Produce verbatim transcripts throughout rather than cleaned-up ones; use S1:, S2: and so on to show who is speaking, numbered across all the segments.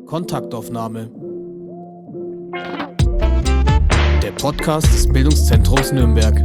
S1: Kontaktaufnahme. Der Podcast des Bildungszentrums Nürnberg.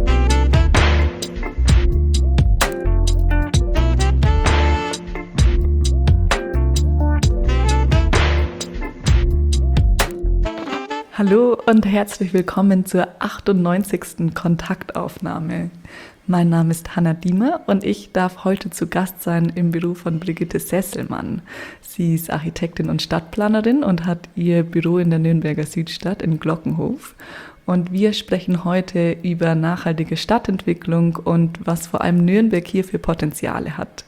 S2: Hallo und herzlich willkommen zur achtundneunzigsten Kontaktaufnahme. Mein Name ist Hanna Diemer und ich darf heute zu Gast sein im Büro von Brigitte Sesselmann. Sie ist Architektin und Stadtplanerin und hat ihr Büro in der Nürnberger Südstadt in Glockenhof. Und wir sprechen heute über nachhaltige Stadtentwicklung und was vor allem Nürnberg hier für Potenziale hat.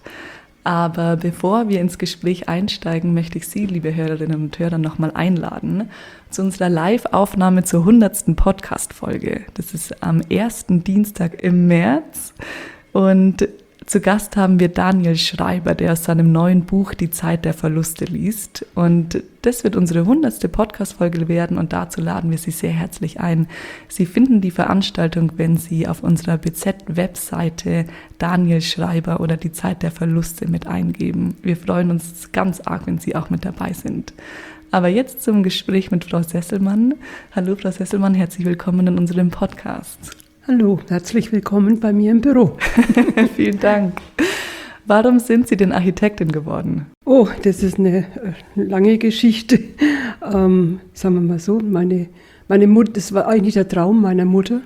S2: Aber bevor wir ins Gespräch einsteigen, möchte ich Sie, liebe Hörerinnen und Hörer, nochmal einladen zu unserer Live-Aufnahme zur hundertsten Podcast-Folge. Das ist am ersten Dienstag im März und zu Gast haben wir Daniel Schreiber, der aus seinem neuen Buch Die Zeit der Verluste liest. Und das wird unsere hundertste Podcast-Folge werden und dazu laden wir Sie sehr herzlich ein. Sie finden die Veranstaltung, wenn Sie auf unserer B Z-Webseite Daniel Schreiber oder Die Zeit der Verluste mit eingeben. Wir freuen uns ganz arg, wenn Sie auch mit dabei sind. Aber jetzt zum Gespräch mit Frau Sesselmann. Hallo Frau Sesselmann, herzlich willkommen in unserem Podcast.
S3: Hallo, herzlich willkommen bei mir im Büro.
S2: Vielen Dank. Warum sind Sie denn Architektin geworden?
S3: Oh, das ist eine äh, lange Geschichte. Ähm, sagen wir mal so, meine, meine Mutter, das war eigentlich der Traum meiner Mutter,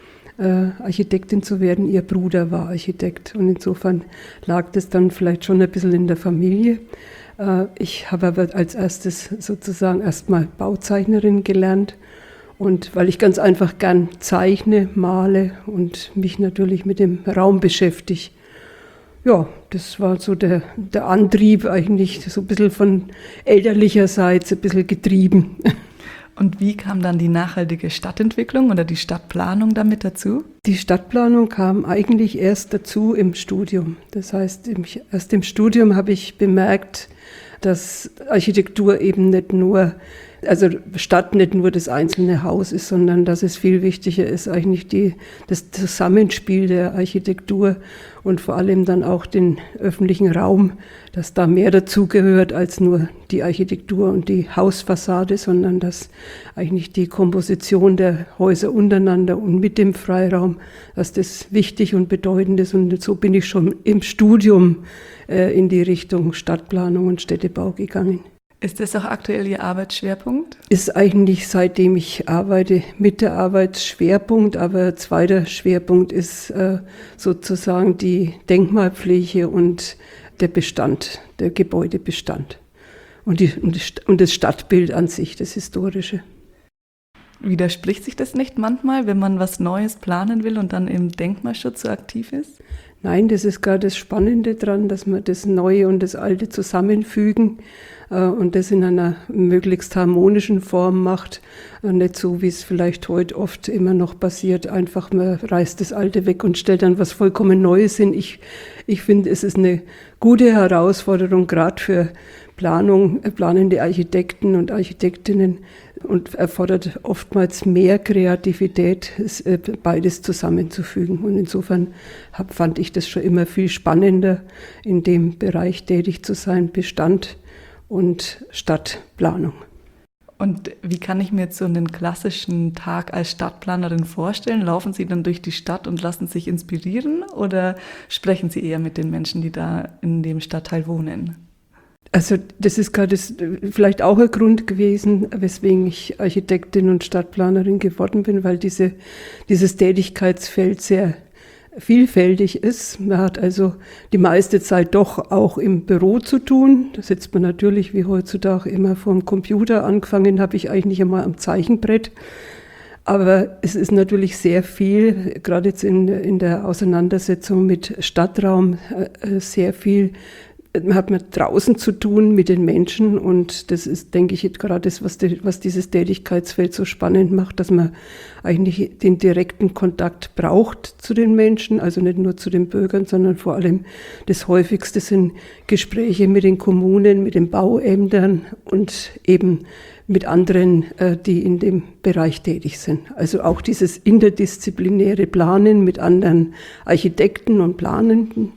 S3: äh, Architektin zu werden. Ihr Bruder war Architekt und insofern lag das dann vielleicht schon ein bisschen in der Familie. Äh, ich habe aber als erstes sozusagen erstmal Bauzeichnerin gelernt. Und weil ich ganz einfach gern zeichne, male und mich natürlich mit dem Raum beschäftige. Ja, das war so der, der Antrieb eigentlich, so ein bisschen von elterlicherseits ein bisschen getrieben.
S2: Und wie kam dann die nachhaltige Stadtentwicklung oder die Stadtplanung damit dazu?
S3: Die Stadtplanung kam eigentlich erst dazu im Studium. Das heißt, erst im Studium habe ich bemerkt, dass Architektur eben nicht nur Also Stadt nicht nur das einzelne Haus ist, sondern dass es viel wichtiger ist, eigentlich die, das Zusammenspiel der Architektur und vor allem dann auch den öffentlichen Raum, dass da mehr dazugehört als nur die Architektur und die Hausfassade, sondern dass eigentlich die Komposition der Häuser untereinander und mit dem Freiraum, dass das wichtig und bedeutend ist. Und so bin ich schon im Studium äh, in die Richtung Stadtplanung und Städtebau gegangen.
S2: Ist das auch aktuell Ihr Arbeitsschwerpunkt?
S3: Ist eigentlich, seitdem ich arbeite, mit der Arbeitsschwerpunkt, aber zweiter Schwerpunkt ist äh, sozusagen die Denkmalpflege und der Bestand, der Gebäudebestand und, die, und, das, und das Stadtbild an sich, das Historische.
S2: Widerspricht sich das nicht manchmal, wenn man was Neues planen will und dann im Denkmalschutz so aktiv ist?
S3: Nein, das ist gerade das Spannende dran, dass man das Neue und das Alte zusammenfügen äh, und das in einer möglichst harmonischen Form macht. Äh, nicht so, wie es vielleicht heute oft immer noch passiert, einfach man reißt das Alte weg und stellt dann was vollkommen Neues hin. Ich, ich finde, es ist eine gute Herausforderung, gerade für Planung, äh, planende Architekten und Architektinnen, und erfordert oftmals mehr Kreativität, beides zusammenzufügen. Und insofern hab, fand ich das schon immer viel spannender, in dem Bereich tätig zu sein, Bestand und Stadtplanung.
S2: Und wie kann ich mir jetzt so einen klassischen Tag als Stadtplanerin vorstellen? Laufen Sie dann durch die Stadt und lassen sich inspirieren oder sprechen Sie eher mit den Menschen, die da in dem Stadtteil wohnen?
S3: Also das ist gerade vielleicht auch ein Grund gewesen, weswegen ich Architektin und Stadtplanerin geworden bin, weil diese, dieses Tätigkeitsfeld sehr vielfältig ist. Man hat also die meiste Zeit doch auch im Büro zu tun. Da sitzt man natürlich wie heutzutage immer vor dem Computer. Angefangen habe ich eigentlich einmal am Zeichenbrett. Aber es ist natürlich sehr viel, gerade jetzt in, in der Auseinandersetzung mit Stadtraum, sehr viel. Man hat mit draußen zu tun, mit den Menschen, und das ist, denke ich, gerade das, was, die, was dieses Tätigkeitsfeld so spannend macht, dass man eigentlich den direkten Kontakt braucht zu den Menschen, also nicht nur zu den Bürgern, sondern vor allem das Häufigste sind Gespräche mit den Kommunen, mit den Bauämtern und eben mit anderen, die in dem Bereich tätig sind. Also auch dieses interdisziplinäre Planen mit anderen Architekten und Planenden,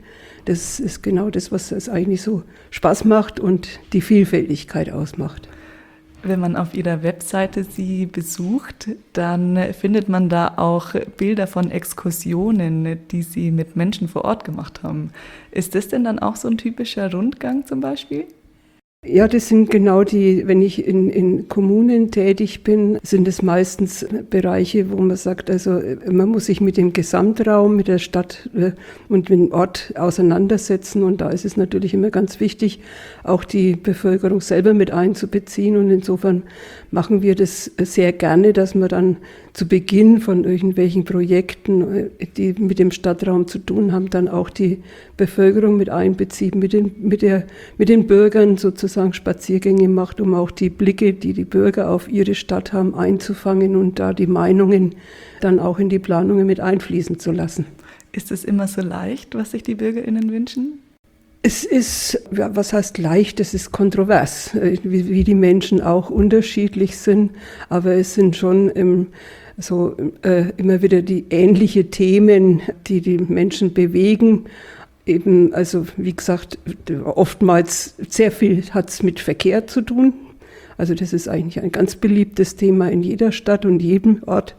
S3: Das ist genau das, was es eigentlich so Spaß macht und die Vielfältigkeit ausmacht.
S2: Wenn man auf Ihrer Webseite Sie besucht, dann findet man da auch Bilder von Exkursionen, die Sie mit Menschen vor Ort gemacht haben. Ist das denn dann auch so ein typischer Rundgang zum Beispiel?
S3: Ja, das sind genau die, wenn ich in, in Kommunen tätig bin, sind es meistens Bereiche, wo man sagt, also man muss sich mit dem Gesamtraum, mit der Stadt und mit dem Ort auseinandersetzen. Und da ist es natürlich immer ganz wichtig, auch die Bevölkerung selber mit einzubeziehen. Und insofern machen wir das sehr gerne, dass wir dann zu Beginn von irgendwelchen Projekten, die mit dem Stadtraum zu tun haben, dann auch die Bevölkerung mit einbeziehen, mit den, mit der, mit den Bürgern sozusagen Spaziergänge macht, um auch die Blicke, die die Bürger auf ihre Stadt haben, einzufangen und da die Meinungen dann auch in die Planungen mit einfließen zu lassen.
S2: Ist es immer so leicht, was sich die BürgerInnen wünschen?
S3: Es ist, ja, was heißt leicht, es ist kontrovers, wie, wie die Menschen auch unterschiedlich sind, aber es sind schon im, so äh, immer wieder die ähnliche Themen, die die Menschen bewegen. Eben, also wie gesagt, oftmals sehr viel hat es mit Verkehr zu tun. Also das ist eigentlich ein ganz beliebtes Thema in jeder Stadt und jedem Ort.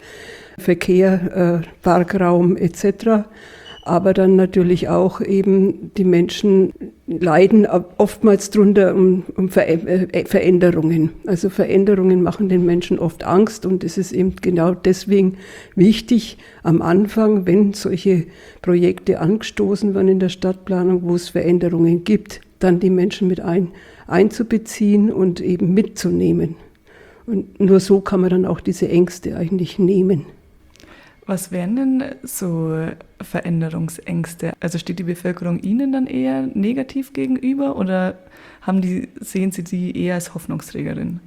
S3: Verkehr, äh, Parkraum et cetera. Aber dann natürlich auch eben die Menschen leiden oftmals drunter um, um Ver äh, Veränderungen. Also Veränderungen machen den Menschen oft Angst und es ist eben genau deswegen wichtig am Anfang, wenn solche Projekte angestoßen werden in der Stadtplanung, wo es Veränderungen gibt, dann die Menschen mit ein, einzubeziehen und eben mitzunehmen. Und nur so kann man dann auch diese Ängste eigentlich nehmen.
S2: Was wären denn so Veränderungsängste? Also steht die Bevölkerung Ihnen dann eher negativ gegenüber oder haben die, sehen Sie die eher als Hoffnungsträgerin?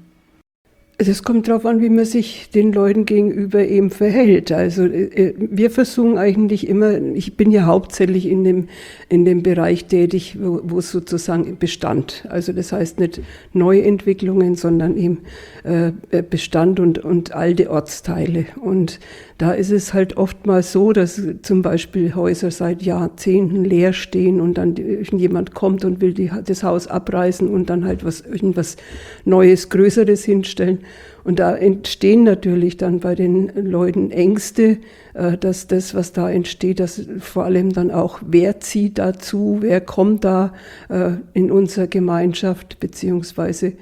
S3: Es kommt darauf an, wie man sich den Leuten gegenüber eben verhält. Also wir versuchen eigentlich immer, ich bin ja hauptsächlich in dem, in dem Bereich tätig, wo, wo es sozusagen Bestand, also das heißt nicht Neuentwicklungen, sondern eben äh, Bestand und, und alte Ortsteile. Und da ist es halt oftmals so, dass zum Beispiel Häuser seit Jahrzehnten leer stehen und dann irgendjemand kommt und will die, das Haus abreißen und dann halt was, irgendwas Neues, Größeres hinstellen. Und da entstehen natürlich dann bei den Leuten Ängste, dass das, was da entsteht, dass vor allem dann auch, wer zieht dazu, wer kommt da in unsere Gemeinschaft, beziehungsweise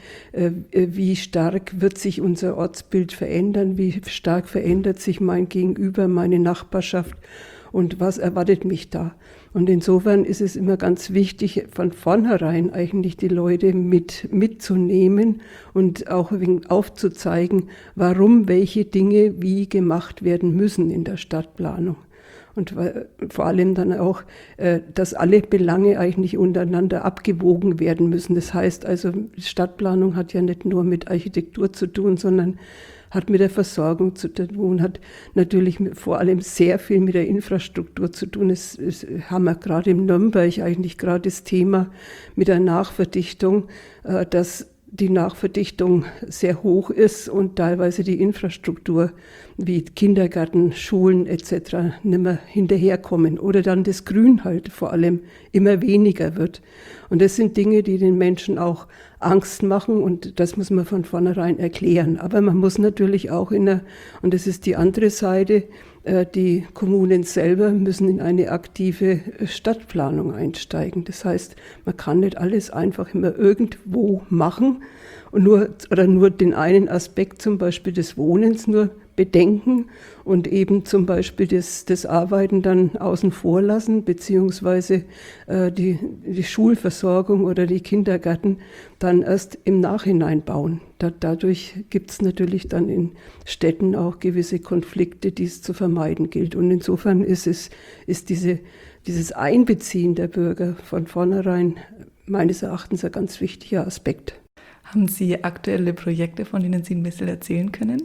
S3: wie stark wird sich unser Ortsbild verändern, wie stark verändert sich mein Gegenüber, meine Nachbarschaft und was erwartet mich da. Und insofern ist es immer ganz wichtig, von vornherein eigentlich die Leute mit mitzunehmen und auch aufzuzeigen, warum welche Dinge wie gemacht werden müssen in der Stadtplanung. Und vor allem dann auch, dass alle Belange eigentlich untereinander abgewogen werden müssen. Das heißt also, Stadtplanung hat ja nicht nur mit Architektur zu tun, sondern hat mit der Versorgung zu tun, hat natürlich vor allem sehr viel mit der Infrastruktur zu tun. Es, es haben wir gerade in Nürnberg eigentlich gerade das Thema mit der Nachverdichtung, äh, dass die Nachverdichtung sehr hoch ist und teilweise die Infrastruktur wie Kindergärten, Schulen et cetera nicht mehr hinterherkommen oder dann das Grün halt vor allem immer weniger wird. Und das sind Dinge, die den Menschen auch Angst machen und das muss man von vornherein erklären. Aber man muss natürlich auch in der, und das ist die andere Seite, die Kommunen selber müssen in eine aktive Stadtplanung einsteigen. Das heißt, man kann nicht alles einfach immer irgendwo machen und nur, oder nur den einen Aspekt zum Beispiel des Wohnens nur bedenken und eben zum Beispiel das, das Arbeiten dann außen vor lassen, beziehungsweise äh, die, die Schulversorgung oder die Kindergärten dann erst im Nachhinein bauen. Da, dadurch gibt es natürlich dann in Städten auch gewisse Konflikte, die es zu vermeiden gilt. Und insofern ist es ist diese, dieses Einbeziehen der Bürger von vornherein meines Erachtens ein ganz wichtiger Aspekt.
S2: Haben Sie aktuelle Projekte, von denen Sie ein bisschen erzählen können?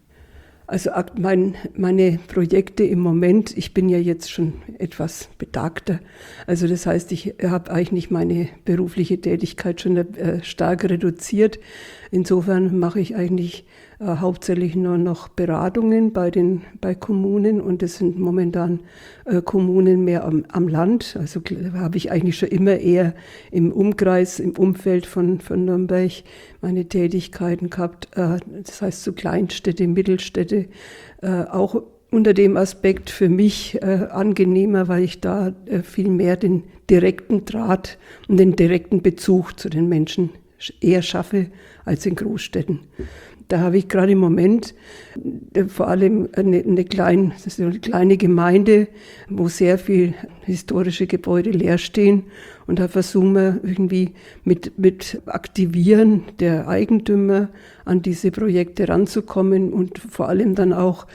S3: Also mein, meine Projekte im Moment, ich bin ja jetzt schon etwas betagter, also das heißt, ich habe eigentlich meine berufliche Tätigkeit schon äh, stark reduziert. Insofern mache ich eigentlich äh, hauptsächlich nur noch Beratungen bei den bei Kommunen und es sind momentan äh, Kommunen mehr am, am Land. Also habe ich eigentlich schon immer eher im Umkreis, im Umfeld von, von Nürnberg meine Tätigkeiten gehabt. Äh, das heißt so Kleinstädte, Mittelstädte, äh, auch unter dem Aspekt für mich äh, angenehmer, weil ich da äh, viel mehr den direkten Draht und den direkten Bezug zu den Menschen eher schaffe als in Großstädten. Da habe ich gerade im Moment äh, vor allem eine, eine, klein, das ist eine kleine Gemeinde, wo sehr viel historische Gebäude leer stehen. Und da versuchen wir irgendwie mit, mit Aktivieren der Eigentümer an diese Projekte ranzukommen und vor allem dann auch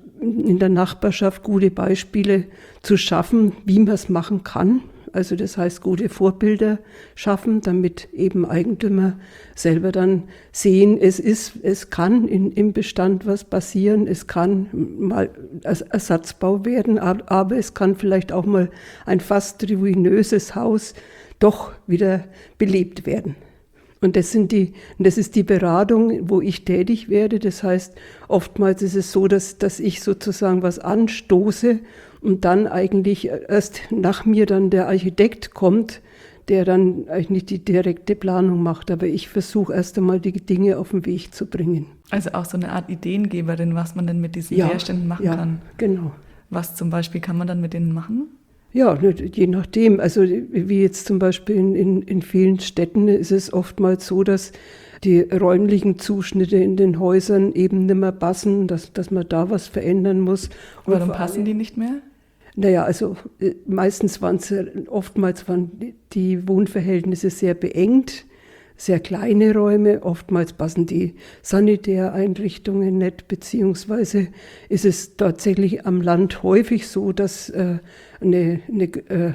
S3: in der Nachbarschaft gute Beispiele zu schaffen, wie man es machen kann. Also das heißt, gute Vorbilder schaffen, damit eben Eigentümer selber dann sehen, es ist, es kann in, im Bestand was passieren, es kann mal Ersatzbau werden, aber es kann vielleicht auch mal ein fast ruinöses Haus doch wieder belebt werden. Und das sind die, das ist die Beratung, wo ich tätig werde. Das heißt, oftmals ist es so, dass, dass ich sozusagen was anstoße und dann eigentlich erst nach mir dann der Architekt kommt, der dann eigentlich die direkte Planung macht. Aber ich versuche erst einmal die Dinge auf den Weg zu bringen.
S2: Also auch so eine Art Ideengeberin, was man denn mit diesen
S3: ja,
S2: Leerständen machen
S3: ja,
S2: kann.
S3: Genau.
S2: Was zum Beispiel kann man dann mit denen machen?
S3: Ja, je nachdem. Also wie jetzt zum Beispiel in, in, in vielen Städten ist es oftmals so, dass die räumlichen Zuschnitte in den Häusern eben nicht mehr passen, dass, dass man da was verändern muss. Und
S2: warum passen die nicht mehr?
S3: Naja, also meistens waren es, oftmals waren die Wohnverhältnisse sehr beengt, sehr kleine Räume, oftmals passen die Sanitäreinrichtungen nicht, beziehungsweise ist es tatsächlich am Land häufig so, dass äh, eine, eine, äh,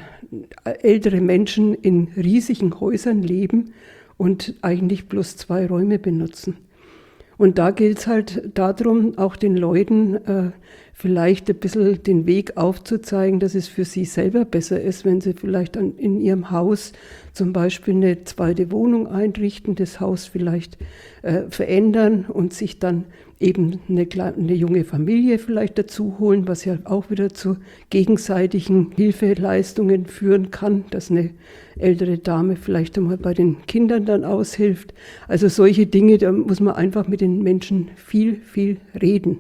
S3: ältere Menschen in riesigen Häusern leben und eigentlich bloß zwei Räume benutzen. Und da gilt es halt darum, auch den Leuten äh, vielleicht ein bisschen den Weg aufzuzeigen, dass es für sie selber besser ist, wenn sie vielleicht an, in ihrem Haus zum Beispiel eine zweite Wohnung einrichten, das Haus vielleicht äh, verändern und sich dann eben eine, eine junge Familie vielleicht dazu holen, was ja auch wieder zu gegenseitigen Hilfeleistungen führen kann, dass eine ältere Dame vielleicht einmal bei den Kindern dann aushilft. Also solche Dinge, da muss man einfach mit den Menschen viel, viel reden.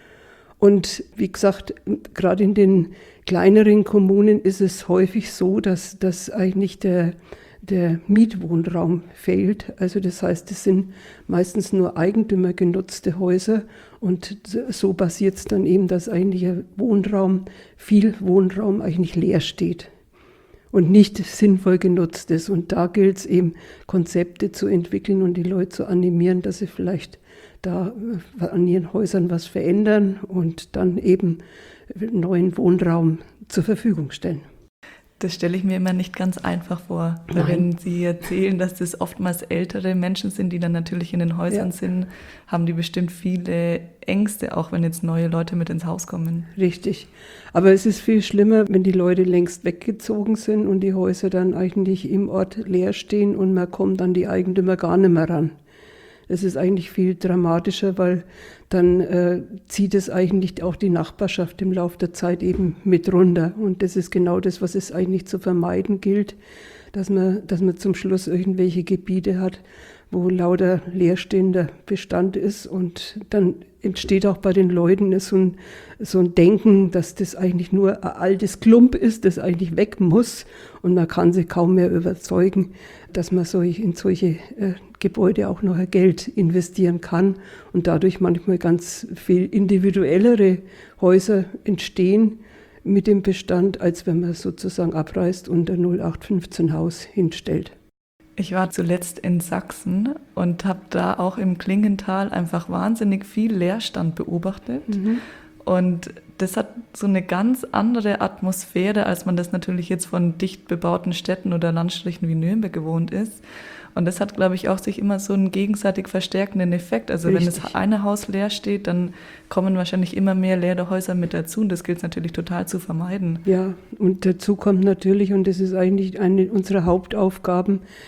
S3: Und wie gesagt, gerade in den kleineren Kommunen ist es häufig so, dass, dass eigentlich der, der Mietwohnraum fehlt. Also das heißt, es sind meistens nur eigentümergenutzte Häuser und so passiert es dann eben, dass eigentlich Wohnraum, viel Wohnraum eigentlich leer steht und nicht sinnvoll genutzt ist. Und da gilt es eben, Konzepte zu entwickeln und die Leute zu animieren, dass sie vielleicht da an ihren Häusern was verändern und dann eben neuen Wohnraum zur Verfügung stellen.
S2: Das stelle ich mir immer nicht ganz einfach vor. Weil
S3: Nein.
S2: wenn Sie erzählen, dass das oftmals ältere Menschen sind, die dann natürlich in den Häusern
S3: Ja.
S2: sind, haben die bestimmt viele Ängste, auch wenn jetzt neue Leute mit ins Haus kommen.
S3: Richtig. Aber es ist viel schlimmer, wenn die Leute längst weggezogen sind und die Häuser dann eigentlich im Ort leer stehen und man kommt an die Eigentümer gar nicht mehr ran. Das ist eigentlich viel dramatischer, weil dann äh, zieht es eigentlich auch die Nachbarschaft im Laufe der Zeit eben mit runter. Und das ist genau das, was es eigentlich zu vermeiden gilt, dass man, dass man zum Schluss irgendwelche Gebiete hat, wo lauter leerstehender Bestand ist. Und dann entsteht auch bei den Leuten so ein, so ein Denken, dass das eigentlich nur ein altes Klump ist, das eigentlich weg muss. Und man kann sich kaum mehr überzeugen, dass man solch, in solche äh, Gebäude auch noch Geld investieren kann und dadurch manchmal ganz viel individuellere Häuser entstehen mit dem Bestand, als wenn man sozusagen abreißt und ein null acht fünfzehn Haus hinstellt.
S2: Ich war zuletzt in Sachsen und habe da auch im Klingental einfach wahnsinnig viel Leerstand beobachtet. Mhm. Und das hat so eine ganz andere Atmosphäre, als man das natürlich jetzt von dicht bebauten Städten oder Landstrichen wie Nürnberg gewohnt ist. Und das hat, glaube ich, auch sich immer so einen gegenseitig verstärkenden Effekt. Also Richtig. Wenn das eine Haus leer steht, dann kommen wahrscheinlich immer mehr leere Häuser mit dazu. Und das gilt es natürlich total zu vermeiden.
S3: Ja, und dazu kommt natürlich, und das ist eigentlich eine unserer Hauptaufgaben,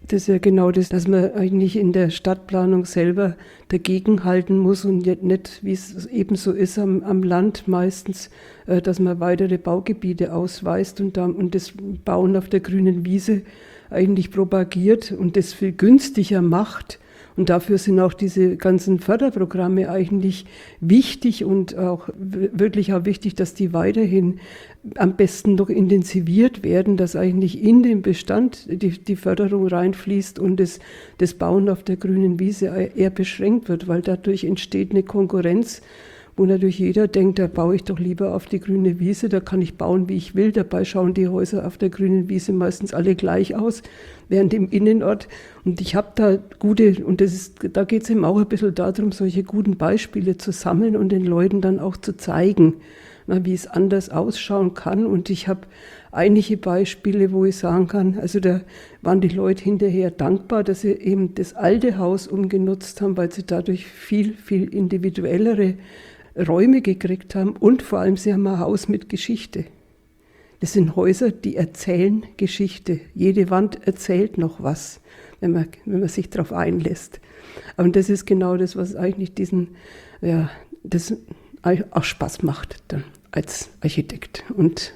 S3: Das ist ja genau das, dass man eigentlich in der Stadtplanung selber dagegenhalten muss und nicht, wie es eben so ist am, am Land meistens, dass man weitere Baugebiete ausweist und, da, und das Bauen auf der grünen Wiese eigentlich propagiert und das viel günstiger macht. Und dafür sind auch diese ganzen Förderprogramme eigentlich wichtig und auch wirklich auch wichtig, dass die weiterhin am besten noch intensiviert werden, dass eigentlich in den Bestand die, die Förderung reinfließt und das, das Bauen auf der grünen Wiese eher beschränkt wird, weil dadurch entsteht eine Konkurrenz, wo natürlich jeder denkt, da baue ich doch lieber auf die grüne Wiese, da kann ich bauen, wie ich will. Dabei schauen die Häuser auf der grünen Wiese meistens alle gleich aus, während im Innenort. Und ich habe da gute, und das ist, da geht es eben auch ein bisschen darum, solche guten Beispiele zu sammeln und den Leuten dann auch zu zeigen, na, wie es anders ausschauen kann. Und ich habe einige Beispiele, wo ich sagen kann, also da waren die Leute hinterher dankbar, dass sie eben das alte Haus umgenutzt haben, weil sie dadurch viel, viel individuellere Räume gekriegt haben und vor allem, sie haben ein Haus mit Geschichte. Das sind Häuser, die erzählen Geschichte. Jede Wand erzählt noch was, wenn man, wenn man sich darauf einlässt. Und das ist genau das, was eigentlich diesen, ja, das auch Spaß macht dann als Architekt. Und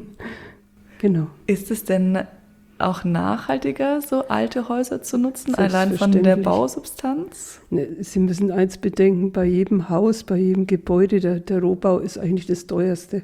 S3: genau.
S2: Ist es denn auch nachhaltiger, so alte Häuser zu nutzen, allein von der Bausubstanz?
S3: Sie müssen eins bedenken, bei jedem Haus, bei jedem Gebäude, der, der Rohbau ist eigentlich das teuerste.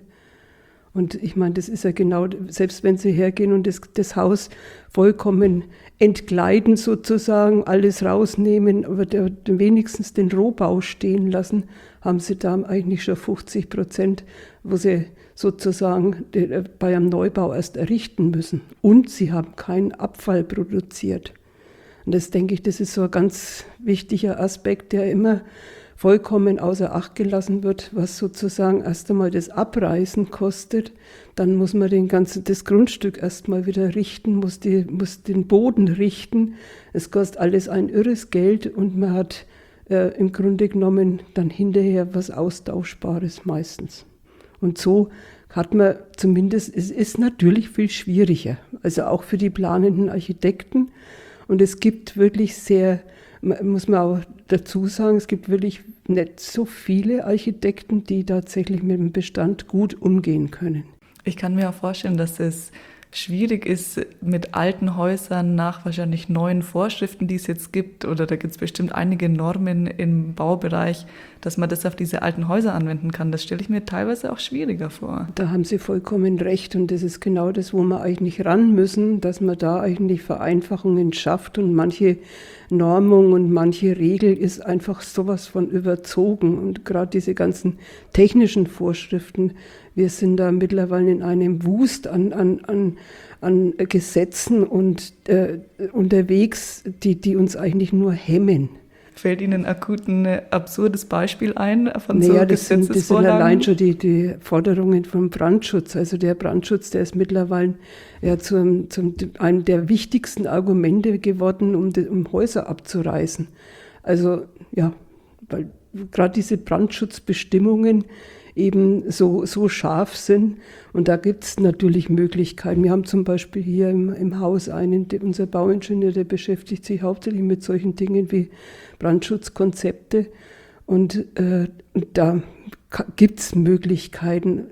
S3: Und ich meine, das ist ja genau, selbst wenn Sie hergehen und das, das Haus vollkommen entkleiden sozusagen, alles rausnehmen, aber der, der wenigstens den Rohbau stehen lassen, haben Sie da eigentlich schon fünfzig Prozent, wo Sie sozusagen bei einem Neubau erst errichten müssen. Und Sie haben keinen Abfall produziert. Und das denke ich, das ist so ein ganz wichtiger Aspekt, der immer vollkommen außer Acht gelassen wird, was sozusagen erst einmal das Abreißen kostet. Dann muss man den ganzen, das Grundstück erst mal wieder richten, muss, die, muss den Boden richten. Es kostet alles ein irres Geld und man hat äh, im Grunde genommen dann hinterher was Austauschbares meistens. Und so hat man zumindest, es ist natürlich viel schwieriger, also auch für die planenden Architekten. Und es gibt wirklich sehr, muss man auch dazu sagen, es gibt wirklich nicht so viele Architekten, die tatsächlich mit dem Bestand gut umgehen können.
S2: Ich kann mir auch vorstellen, dass es schwierig ist mit alten Häusern nach wahrscheinlich neuen Vorschriften, die es jetzt gibt, oder da gibt es bestimmt einige Normen im Baubereich, dass man das auf diese alten Häuser anwenden kann. Das stelle ich mir teilweise auch schwieriger vor.
S3: Da haben Sie vollkommen recht und das ist genau das, wo wir eigentlich ran müssen, dass man da eigentlich Vereinfachungen schafft und manche Normung und manche Regel ist einfach sowas von überzogen und gerade diese ganzen technischen Vorschriften, wir sind da mittlerweile in einem Wust an, an, an, an Gesetzen und äh, unterwegs, die, die uns eigentlich nur hemmen.
S2: Fällt Ihnen akut ein absurdes Beispiel ein von
S3: naja,
S2: so
S3: das sind, das sind allein schon die, die Forderungen vom Brandschutz. Also der Brandschutz, der ist mittlerweile ja zum, zum, einem der wichtigsten Argumente geworden, um, die, um Häuser abzureißen. Also ja, weil gerade diese Brandschutzbestimmungen eben so, so scharf sind. Und da gibt es natürlich Möglichkeiten. Wir haben zum Beispiel hier im, im Haus einen, der, unser Bauingenieur, der beschäftigt sich hauptsächlich mit solchen Dingen wie Brandschutzkonzepte. Und äh, da gibt es Möglichkeiten,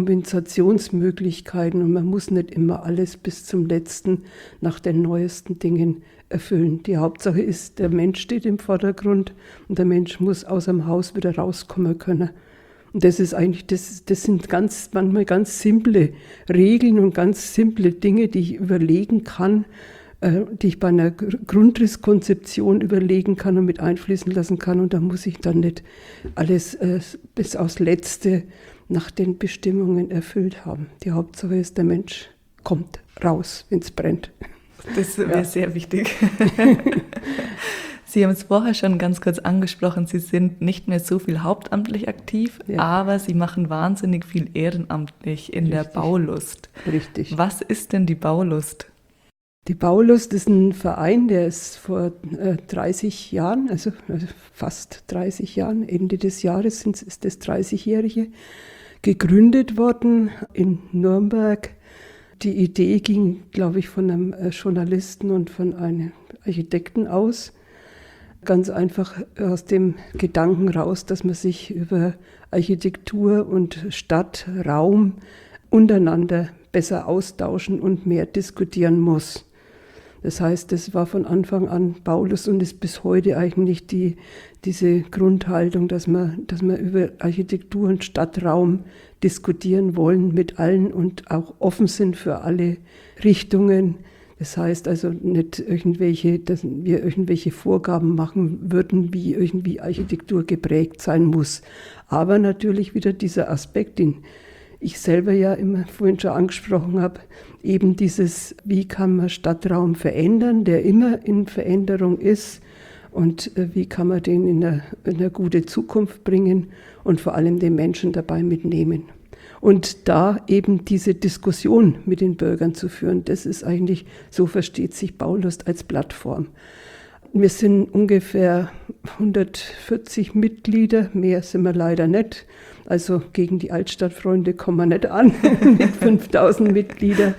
S3: Kompensationsmöglichkeiten. Und man muss nicht immer alles bis zum Letzten nach den neuesten Dingen erfüllen. Die Hauptsache ist, der Mensch steht im Vordergrund und der Mensch muss aus dem Haus wieder rauskommen können. Und das ist eigentlich, das, das sind ganz, manchmal ganz simple Regeln und ganz simple Dinge, die ich überlegen kann, äh, die ich bei einer Grundrisskonzeption überlegen kann und mit einfließen lassen kann. Und da muss ich dann nicht alles äh, bis aufs Letzte nach den Bestimmungen erfüllt haben. Die Hauptsache ist, der Mensch kommt raus, wenn es brennt.
S2: Das wäre ja sehr wichtig. Sie haben es vorher schon ganz kurz angesprochen, Sie sind nicht mehr so viel hauptamtlich aktiv, ja. aber Sie machen wahnsinnig viel ehrenamtlich in Richtig. Der Baulust.
S3: Richtig.
S2: Was ist denn die Baulust?
S3: Die Baulust ist ein Verein, der ist vor äh, dreißig Jahren, also, also fast dreißig Jahren, Ende des Jahres sind, ist das dreißigjährige, gegründet worden in Nürnberg. die Idee ging, glaube ich, von einem Journalisten und von einem Architekten aus. Ganz einfach aus dem Gedanken raus, dass man sich über Architektur und Stadt, Raum untereinander besser austauschen und mehr diskutieren muss. Das heißt, das war von Anfang an Paulus und ist bis heute eigentlich die, diese Grundhaltung, dass wir, dass wir über Architektur und Stadtraum diskutieren wollen mit allen und auch offen sind für alle Richtungen. Das heißt also nicht irgendwelche, dass wir irgendwelche Vorgaben machen würden, wie irgendwie Architektur geprägt sein muss. Aber natürlich wieder dieser Aspekt, den ich selber ja immer vorhin schon angesprochen habe, eben dieses, wie kann man Stadtraum verändern, der immer in Veränderung ist, und wie kann man den in eine, in eine gute Zukunft bringen und vor allem den Menschen dabei mitnehmen. Und da eben diese Diskussion mit den Bürgern zu führen, das ist eigentlich, so versteht sich Baulust als Plattform. Wir sind ungefähr hundertvierzig Mitglieder, mehr sind wir leider nicht. Also gegen die Altstadtfreunde kommen wir nicht an mit fünftausend Mitgliedern.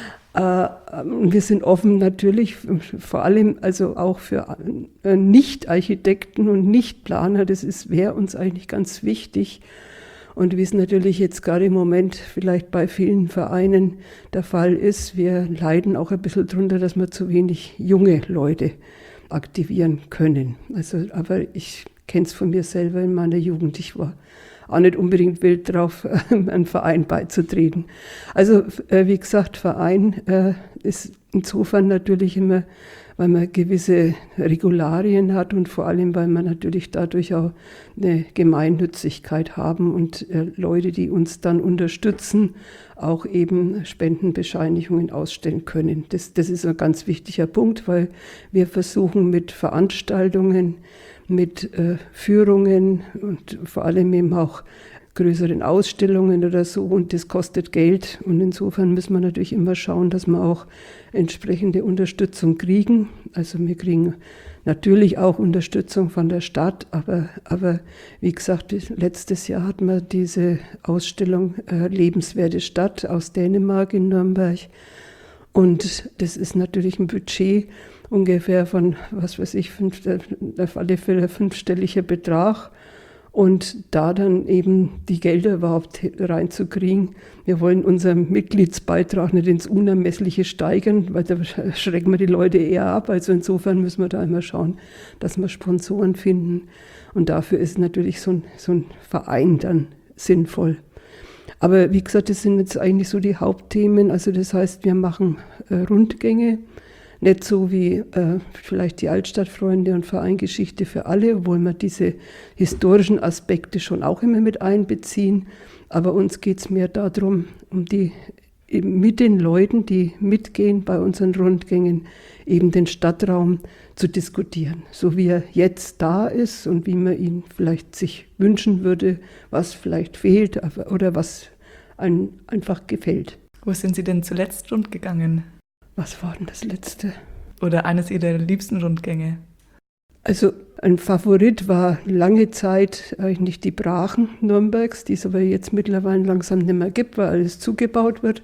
S3: Wir sind offen natürlich, vor allem also auch für Nicht-Architekten und Nicht-Planer. Das ist, wäre uns eigentlich ganz wichtig. Und wie es natürlich jetzt gerade im Moment vielleicht bei vielen Vereinen der Fall ist, wir leiden auch ein bisschen darunter, dass wir zu wenig junge Leute aktivieren können. Also, aber ich kenne es von mir selber in meiner Jugend. Ich war auch nicht unbedingt wild drauf, einem Verein beizutreten. Also wie gesagt, Verein ist insofern natürlich immer, weil man gewisse Regularien hat und vor allem, weil man natürlich dadurch auch eine Gemeinnützigkeit haben und Leute, die uns dann unterstützen, auch eben Spendenbescheinigungen ausstellen können. Das, das ist ein ganz wichtiger Punkt, weil wir versuchen mit Veranstaltungen, mit äh, Führungen und vor allem eben auch größeren Ausstellungen oder so, und das kostet Geld, und insofern müssen wir natürlich immer schauen, dass wir auch entsprechende Unterstützung kriegen. Also wir kriegen natürlich auch Unterstützung von der Stadt, aber, aber wie gesagt, letztes Jahr hatten wir diese Ausstellung äh, Lebenswerte Stadt aus Dänemark in Nürnberg, und das ist natürlich ein Budget ungefähr von, was weiß ich, fünf, auf alle Fälle fünfstelliger Betrag. Und da dann eben die Gelder überhaupt reinzukriegen. Wir wollen unseren Mitgliedsbeitrag nicht ins Unermessliche steigern, weil da schrecken wir die Leute eher ab. Also insofern müssen wir da immer schauen, dass wir Sponsoren finden. Und dafür ist natürlich so ein, so ein Verein dann sinnvoll. Aber wie gesagt, das sind jetzt eigentlich so die Hauptthemen. Also das heißt, wir machen äh, Rundgänge. Nicht so wie äh, vielleicht die Altstadtfreunde und Vereingeschichte für alle, obwohl wir diese historischen Aspekte schon auch immer mit einbeziehen. Aber uns geht es mehr darum, um die, eben mit den Leuten, die mitgehen bei unseren Rundgängen, eben den Stadtraum zu diskutieren. So wie er jetzt da ist und wie man ihn vielleicht sich wünschen würde, was vielleicht fehlt oder was einem einfach gefällt.
S2: Wo sind Sie denn zuletzt rundgegangen?
S3: Was war denn das letzte?
S2: Oder eines Ihrer liebsten Rundgänge?
S3: Also ein Favorit war lange Zeit eigentlich die Brachen Nürnbergs, die es aber jetzt mittlerweile langsam nicht mehr gibt, weil alles zugebaut wird.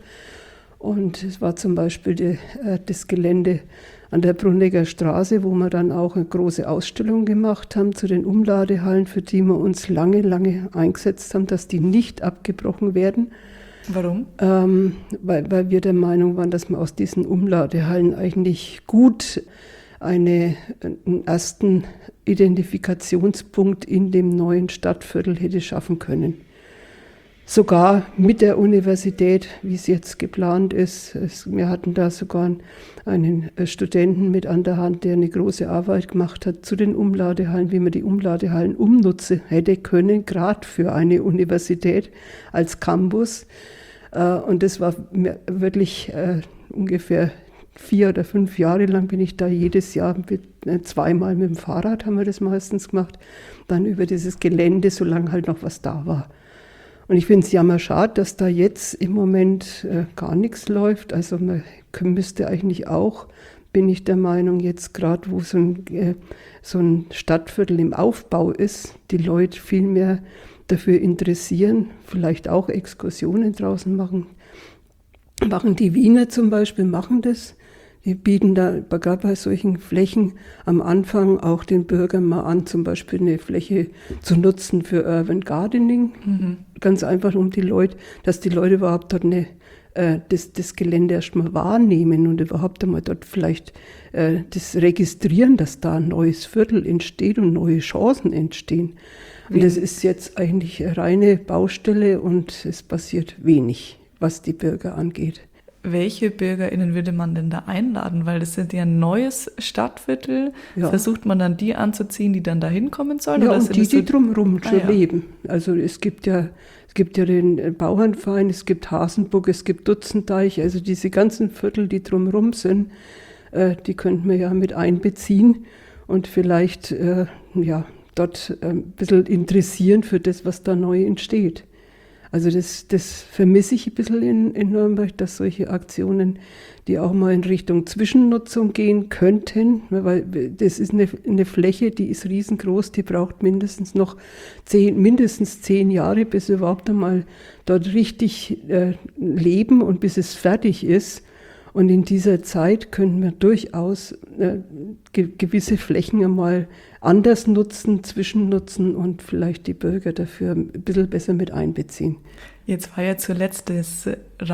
S3: Und es war zum Beispiel die, äh, das Gelände an der Brunegger Straße, wo wir dann auch eine große Ausstellung gemacht haben zu den Umladehallen, für die wir uns lange, lange eingesetzt haben, dass die nicht abgebrochen werden.
S2: Warum?
S3: Ähm, weil, weil wir der Meinung waren, dass man aus diesen Umladehallen eigentlich gut eine, einen ersten Identifikationspunkt in dem neuen Stadtviertel hätte schaffen können. Sogar mit der Universität, wie es jetzt geplant ist. Es, wir hatten da sogar einen Studenten mit an der Hand, der eine große Arbeit gemacht hat zu den Umladehallen, wie man die Umladehallen umnutzen hätte können, gerade für eine Universität als Campus. Und das war wirklich ungefähr vier oder fünf Jahre lang bin ich da jedes Jahr, mit, zweimal mit dem Fahrrad haben wir das meistens gemacht, dann über dieses Gelände, solange halt noch was da war. Und ich finde es jammerschade, dass da jetzt im Moment äh, gar nichts läuft. Also man müsste eigentlich auch, bin ich der Meinung, jetzt gerade wo so ein, äh, so ein Stadtviertel im Aufbau ist, die Leute viel mehr dafür interessieren, vielleicht auch Exkursionen draußen machen, machen die Wiener zum Beispiel, machen das. Die bieten da gerade bei solchen Flächen am Anfang auch den Bürgern mal an, zum Beispiel eine Fläche zu nutzen für Urban Gardening. Mhm. Ganz einfach, um die Leute, dass die Leute überhaupt dort eine, äh, das, das Gelände erstmal wahrnehmen und überhaupt einmal dort vielleicht äh, das registrieren, dass da ein neues Viertel entsteht und neue Chancen entstehen. Und mhm. das ist jetzt eigentlich eine reine Baustelle und es passiert wenig, was die Bürger angeht.
S2: Welche BürgerInnen würde man denn da einladen? Weil das sind ja ein neues Stadtviertel. Ja. Versucht man dann die anzuziehen, die dann da hinkommen sollen?
S3: Ja,
S2: oder
S3: und die,
S2: so
S3: die drumherum
S2: ah,
S3: schon
S2: ja.
S3: leben. Also es gibt ja, es gibt ja den Bauernverein, es gibt Hasenburg, es gibt Dutzendeich. Also diese ganzen Viertel, die drumherum sind, äh, die könnten wir ja mit einbeziehen und vielleicht äh, ja, dort äh, ein bisschen interessieren für das, was da neu entsteht. Also das, das vermisse ich ein bisschen in, in Nürnberg, dass solche Aktionen, die auch mal in Richtung Zwischennutzung gehen könnten, weil das ist eine, eine Fläche, die ist riesengroß, die braucht mindestens noch zehn, mindestens zehn Jahre, bis wir überhaupt einmal dort richtig äh, leben und bis es fertig ist. Und in dieser Zeit können wir durchaus äh, ge- gewisse Flächen einmal anders nutzen, zwischennutzen und vielleicht die Bürger dafür ein bisschen besser mit einbeziehen.
S2: Jetzt war ja zuletzt das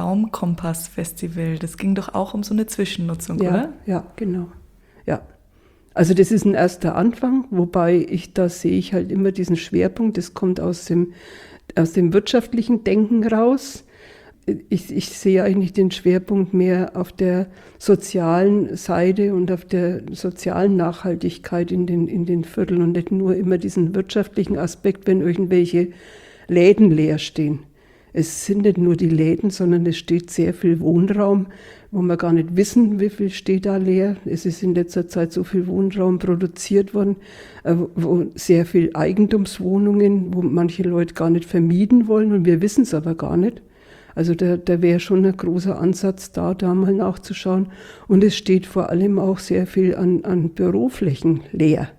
S2: Raumkompass-Festival. Das ging doch auch um so eine Zwischennutzung,
S3: ja,
S2: oder?
S3: Ja, genau. Ja. Also das ist ein erster Anfang, wobei ich, da sehe ich halt immer diesen Schwerpunkt, das kommt aus dem, aus dem wirtschaftlichen Denken raus. Ich, ich sehe eigentlich den Schwerpunkt mehr auf der sozialen Seite und auf der sozialen Nachhaltigkeit in den, in den Vierteln und nicht nur immer diesen wirtschaftlichen Aspekt, wenn irgendwelche Läden leer stehen. Es sind nicht nur die Läden, sondern es steht sehr viel Wohnraum, wo wir gar nicht wissen, wie viel steht da leer. Es ist in letzter Zeit so viel Wohnraum produziert worden, wo sehr viel Eigentumswohnungen, wo manche Leute gar nicht vermieten wollen und wir wissen es aber gar nicht. Also da, da wäre schon ein großer Ansatz da, da mal nachzuschauen. Und es steht vor allem auch sehr viel an, an Büroflächen leer,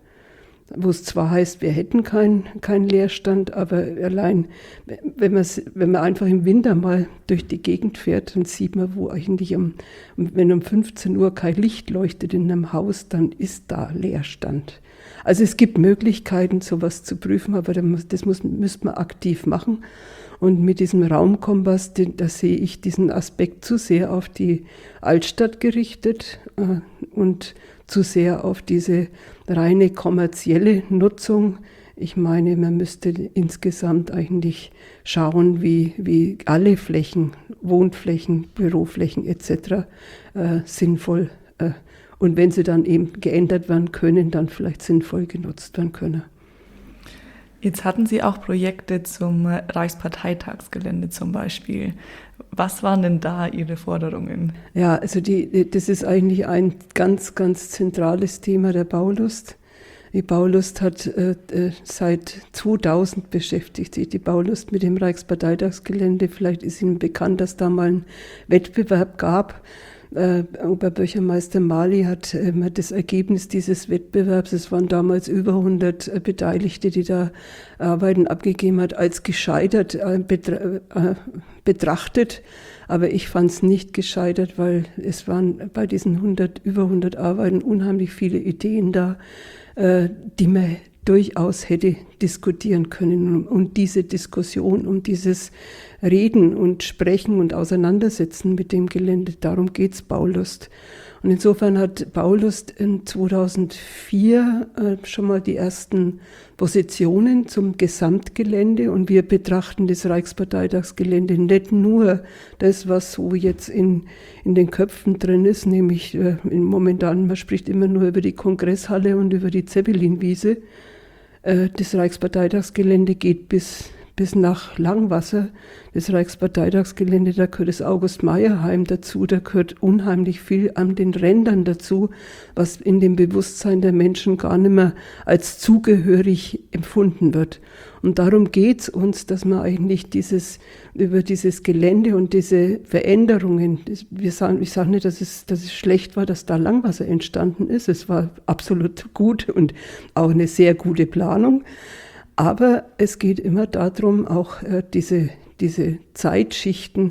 S3: wo es zwar heißt, wir hätten keinen kein Leerstand, aber allein, wenn man, wenn man einfach im Winter mal durch die Gegend fährt, dann sieht man, wo eigentlich, um, wenn um fünfzehn Uhr kein Licht leuchtet in einem Haus, dann ist da Leerstand. Also es gibt Möglichkeiten, sowas zu prüfen, aber das muss, müsste man aktiv machen. Und mit diesem Raumkompass, den, da sehe ich diesen Aspekt zu sehr auf die Altstadt gerichtet äh, und zu sehr auf diese reine kommerzielle Nutzung. Ich meine, man müsste insgesamt eigentlich schauen, wie, wie alle Flächen, Wohnflächen, Büroflächen et cetera äh, sinnvoll äh, und wenn sie dann eben geändert werden können, dann vielleicht sinnvoll genutzt werden können.
S2: Jetzt hatten Sie auch Projekte zum Reichsparteitagsgelände zum Beispiel. Was waren denn da Ihre Forderungen?
S3: Ja, also die, das ist eigentlich ein ganz, ganz zentrales Thema der Baulust. Die Baulust hat äh, seit zweitausend beschäftigt sich die Baulust mit dem Reichsparteitagsgelände. Vielleicht ist Ihnen bekannt, dass da mal einen Wettbewerb gab. Äh, Oberbürgermeister Mali hat äh, das Ergebnis dieses Wettbewerbs, es waren damals über hundert äh, Beteiligte, die da Arbeiten abgegeben hat, als gescheitert äh, betra- äh, betrachtet. Aber ich fand es nicht gescheitert, weil es waren bei diesen hundert, über hundert Arbeiten unheimlich viele Ideen da, äh, die man durchaus hätte diskutieren können. Und diese Diskussion, um dieses Reden und Sprechen und Auseinandersetzen mit dem Gelände, darum geht's Baulust. Und insofern hat Baulust in zweitausendvier äh, schon mal die ersten Positionen zum Gesamtgelände und wir betrachten das Reichsparteitagsgelände nicht nur das, was so jetzt in, in den Köpfen drin ist, nämlich äh, momentan, man spricht immer nur über die Kongresshalle und über die Zeppelinwiese. Äh, das Reichsparteitagsgelände geht bis bis nach Langwasser, das Reichsparteitagsgelände, da gehört das August-Meyer-Heim dazu, da gehört unheimlich viel an den Rändern dazu, was in dem Bewusstsein der Menschen gar nicht mehr als zugehörig empfunden wird. Und darum geht es uns, dass man eigentlich dieses, über dieses Gelände und diese Veränderungen, das, wir sagen, ich sage nicht, dass es, dass es schlecht war, dass da Langwasser entstanden ist, es war absolut gut und auch eine sehr gute Planung. Aber es geht immer darum, auch äh, diese, diese Zeitschichten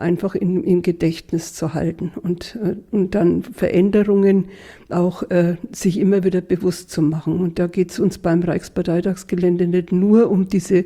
S3: einfach in, im Gedächtnis zu halten und, äh, und dann Veränderungen auch äh, sich immer wieder bewusst zu machen. Und da geht es uns beim Reichsparteitagsgelände nicht nur um diese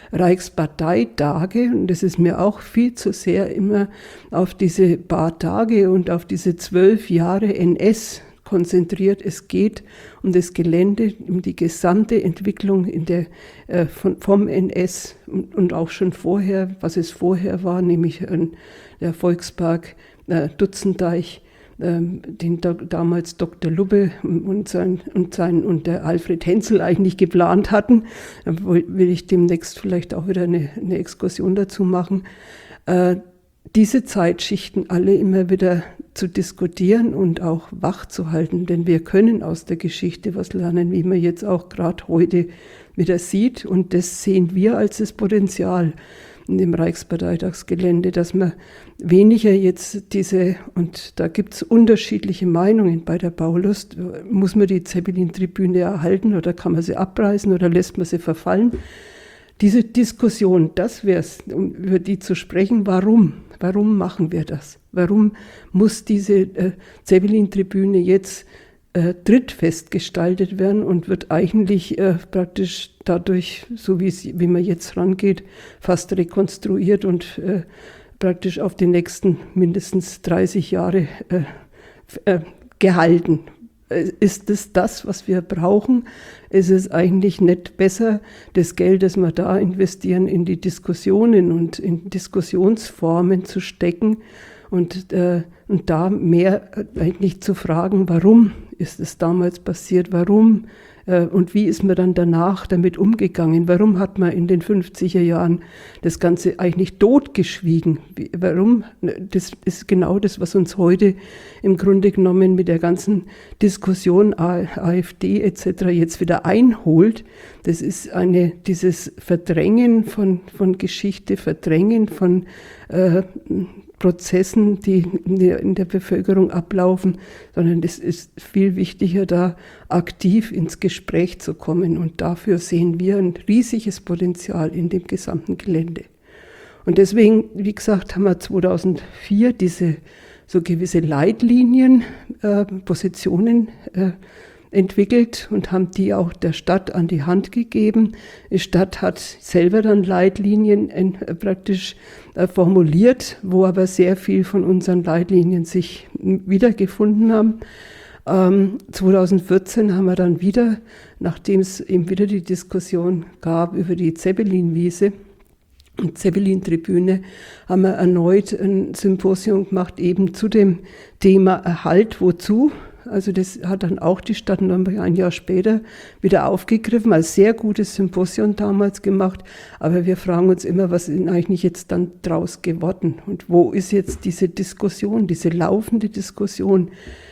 S3: Reichsparteitage, und das ist mir auch viel zu sehr immer auf diese paar Tage und auf diese zwölf Jahre N S konzentriert. Es geht um das Gelände, um die gesamte Entwicklung in der, äh, von, vom N S und, und auch schon vorher, was es vorher war, nämlich äh, der Volkspark äh, Dutzendeich, äh, den da, damals Doktor Lubbe und, sein, und, sein, und der Alfred Henzel eigentlich geplant hatten. Da will ich demnächst vielleicht auch wieder eine, eine Exkursion dazu machen. Äh, diese Zeitschichten alle immer wieder zu diskutieren und auch wach zu halten, denn wir können aus der Geschichte was lernen, wie man jetzt auch gerade heute wieder sieht, und das sehen wir als das Potenzial in dem Reichsparteitagsgelände, dass man weniger jetzt diese, und da gibt es unterschiedliche Meinungen bei der Baulust, muss man die Zeppelin-Tribüne erhalten oder kann man sie abreißen oder lässt man sie verfallen? Diese Diskussion, das wäre es, um über die zu sprechen, warum? Warum machen wir das? Warum muss diese äh, Zeppelin-Tribüne jetzt äh, trittfest gestaltet werden und wird eigentlich äh, praktisch dadurch, so wie, es, wie man jetzt rangeht, fast rekonstruiert und äh, praktisch auf die nächsten mindestens dreißig Jahre äh, äh, gehalten? Ist es das, was wir brauchen? Ist es eigentlich nicht besser, das Geld, das wir da investieren, in die Diskussionen und in Diskussionsformen zu stecken und, äh, und da mehr eigentlich zu fragen, warum ist es damals passiert, warum äh, und wie ist man dann danach damit umgegangen? Warum hat man in den fünfziger Jahren das Ganze eigentlich totgeschwiegen? Wie, warum? Das ist genau das, was uns heute im Grunde genommen mit der ganzen Diskussion AfD et cetera jetzt wieder einholt. Das ist eine, dieses Verdrängen von, von Geschichte, Verdrängen von äh, Prozessen, die in der, in der Bevölkerung ablaufen, sondern es ist viel wichtiger, da aktiv ins Gespräch zu kommen. Und dafür sehen wir ein riesiges Potenzial in dem gesamten Gelände. Und deswegen, wie gesagt, haben wir zweitausendvier diese so gewisse Leitlinien, äh, Positionen äh, entwickelt und haben die auch der Stadt an die Hand gegeben. Die Stadt hat selber dann Leitlinien äh, praktisch äh, formuliert, wo aber sehr viel von unseren Leitlinien sich wiedergefunden haben. Ähm, zweitausendvierzehn haben wir dann wieder, nachdem es eben wieder die Diskussion gab über die Zeppelin-Wiese und Zeppelin-Tribüne, haben wir erneut ein Symposium gemacht, eben zu dem Thema Erhalt, wozu? Also das hat dann auch die Stadt Nürnberg ein Jahr später wieder aufgegriffen, als sehr gutes Symposium damals gemacht. Aber wir fragen uns immer, was ist eigentlich jetzt dann draus geworden? Und wo ist jetzt diese Diskussion, diese laufende Diskussion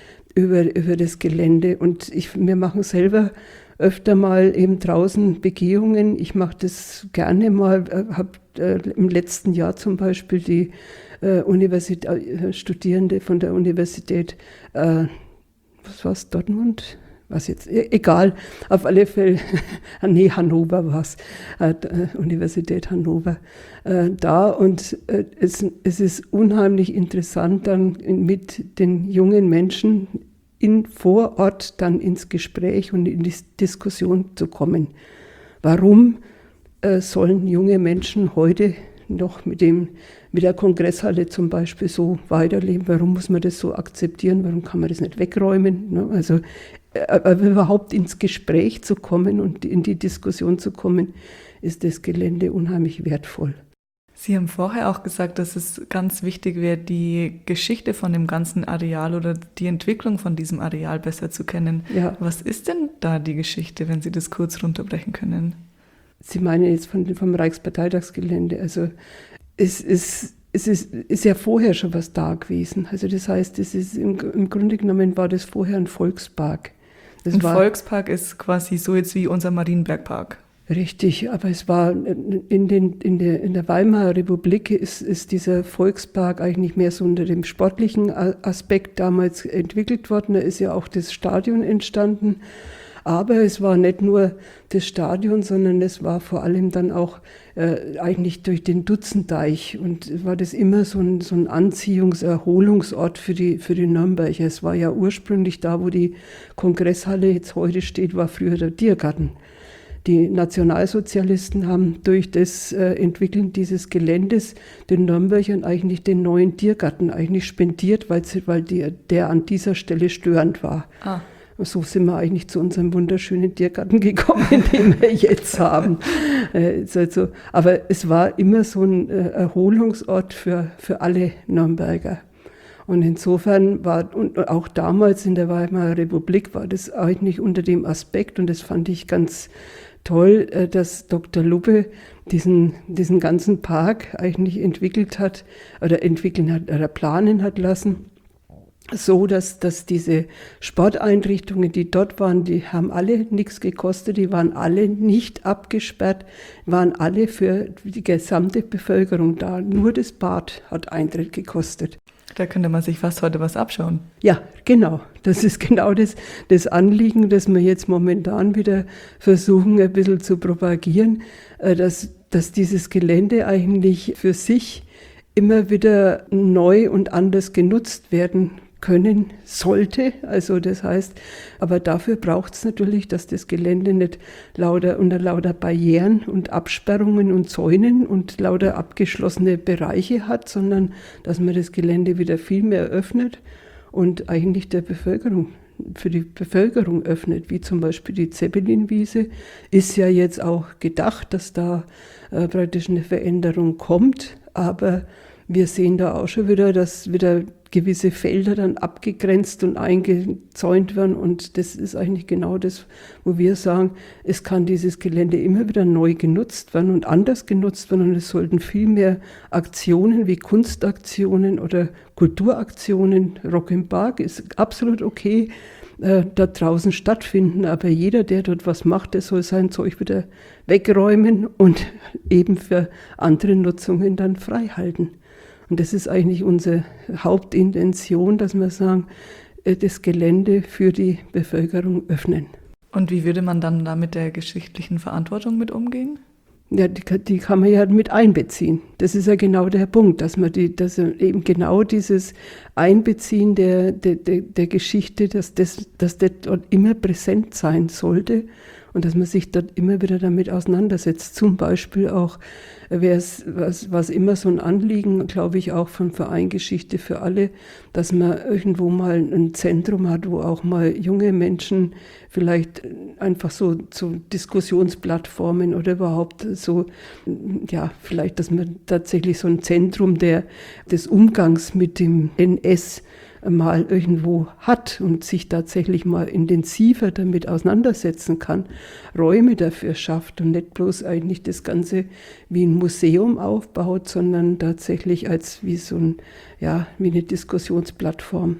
S3: über, über das Gelände? Und ich, wir machen selber öfter mal eben draußen Begehungen. Ich mache das gerne mal, habe äh, im letzten Jahr zum Beispiel die äh, Universität, äh, Studierende von der Universität äh, was war es, Dortmund? Was jetzt? Egal, auf alle Fälle, nee, Hannover war es, äh, Universität Hannover, äh, da. Und äh, es, es ist unheimlich interessant, dann mit den jungen Menschen in, vor Ort dann ins Gespräch und in die Diskussion zu kommen. Warum äh, sollen junge Menschen heute noch mit dem, mit der Kongresshalle zum Beispiel so weiterleben? Warum muss man das so akzeptieren? Warum kann man das nicht wegräumen? Ne? Also äh, überhaupt ins Gespräch zu kommen und in die Diskussion zu kommen, ist das Gelände unheimlich wertvoll.
S2: Sie haben vorher auch gesagt, dass es ganz wichtig wäre, die Geschichte von dem ganzen Areal oder die Entwicklung von diesem Areal besser zu kennen. Ja. Was ist denn da die Geschichte, wenn Sie das kurz runterbrechen können?
S3: Sie meinen jetzt von, vom Reichsparteitagsgelände. Also es ist, es ist, ist ja vorher schon was da gewesen. Also das heißt, es ist im, im Grunde genommen war das vorher ein Volkspark. Das
S2: ein
S3: war,
S2: Volkspark ist quasi so jetzt wie unser Marienbergpark.
S3: Richtig, aber es war in, den, in, der, in der Weimarer Republik ist, ist dieser Volkspark eigentlich mehr so unter dem sportlichen Aspekt damals entwickelt worden. Da ist ja auch das Stadion entstanden. Aber es war nicht nur das Stadion, sondern es war vor allem dann auch äh, eigentlich durch den Dutzendeich und war das immer so ein, so ein Anziehungs-, Erholungsort für die, für die Nürnberger. Es war ja ursprünglich da, wo die Kongresshalle jetzt heute steht, war früher der Tiergarten. Die Nationalsozialisten haben durch das äh, Entwickeln dieses Geländes den Nürnbergern eigentlich den neuen Tiergarten eigentlich spendiert, weil, sie, weil die, der an dieser Stelle störend war. Ah. So sind wir eigentlich zu unserem wunderschönen Tiergarten gekommen, den wir jetzt haben. Äh, also, aber es war immer so ein äh, Erholungsort für, für alle Nürnberger. Und insofern war, und auch damals in der Weimarer Republik war das eigentlich unter dem Aspekt, und das fand ich ganz toll, dass Doktor Lubbe diesen, diesen ganzen Park eigentlich entwickelt hat oder entwickeln hat oder planen hat lassen, so dass, dass diese Sporteinrichtungen, die dort waren, die haben alle nichts gekostet, die waren alle nicht abgesperrt, waren alle für die gesamte Bevölkerung da. Nur das Bad hat Eintritt gekostet.
S2: Da könnte man sich fast heute was abschauen.
S3: Ja, genau. Das ist genau das, das Anliegen, das wir jetzt momentan wieder versuchen, ein bisschen zu propagieren, dass, dass dieses Gelände eigentlich für sich immer wieder neu und anders genutzt werden können sollte. Also das heißt, aber dafür braucht es natürlich, dass das Gelände nicht lauter, unter lauter Barrieren und Absperrungen und Zäunen und lauter abgeschlossene Bereiche hat, sondern dass man das Gelände wieder viel mehr öffnet und eigentlich der Bevölkerung, für die Bevölkerung öffnet, wie zum Beispiel die Zeppelinwiese, ist ja jetzt auch gedacht, dass da äh, praktisch eine Veränderung kommt, aber wir sehen da auch schon wieder, dass wieder gewisse Felder dann abgegrenzt und eingezäunt werden. Und das ist eigentlich genau das, wo wir sagen, es kann dieses Gelände immer wieder neu genutzt werden und anders genutzt werden. Und es sollten viel mehr Aktionen wie Kunstaktionen oder Kulturaktionen, Rock im Park ist absolut okay, äh, da draußen stattfinden. Aber jeder, der dort was macht, der soll sein Zeug wieder wegräumen und eben für andere Nutzungen dann frei halten. Und das ist eigentlich unsere Hauptintention, dass wir sagen, das Gelände für die Bevölkerung öffnen.
S2: Und wie würde man dann da mit der geschichtlichen Verantwortung mit umgehen?
S3: Ja, die, die kann man ja mit einbeziehen. Das ist ja genau der Punkt, dass man die, dass eben genau dieses Einbeziehen der, der, der, der Geschichte, dass das, dass das dort immer präsent sein sollte und dass man sich dort immer wieder damit auseinandersetzt. Zum Beispiel auch, wäre es was, was immer so ein Anliegen, glaube ich, auch von Verein Geschichte für alle, dass man irgendwo mal ein Zentrum hat, wo auch mal junge Menschen vielleicht einfach so zu Diskussionsplattformen oder überhaupt so, ja, vielleicht, dass man tatsächlich so ein Zentrum der, des Umgangs mit dem N S mal irgendwo hat und sich tatsächlich mal intensiver damit auseinandersetzen kann, Räume dafür schafft und nicht bloß eigentlich das Ganze wie ein Museum aufbaut, sondern tatsächlich als wie so ein, ja, wie eine Diskussionsplattform.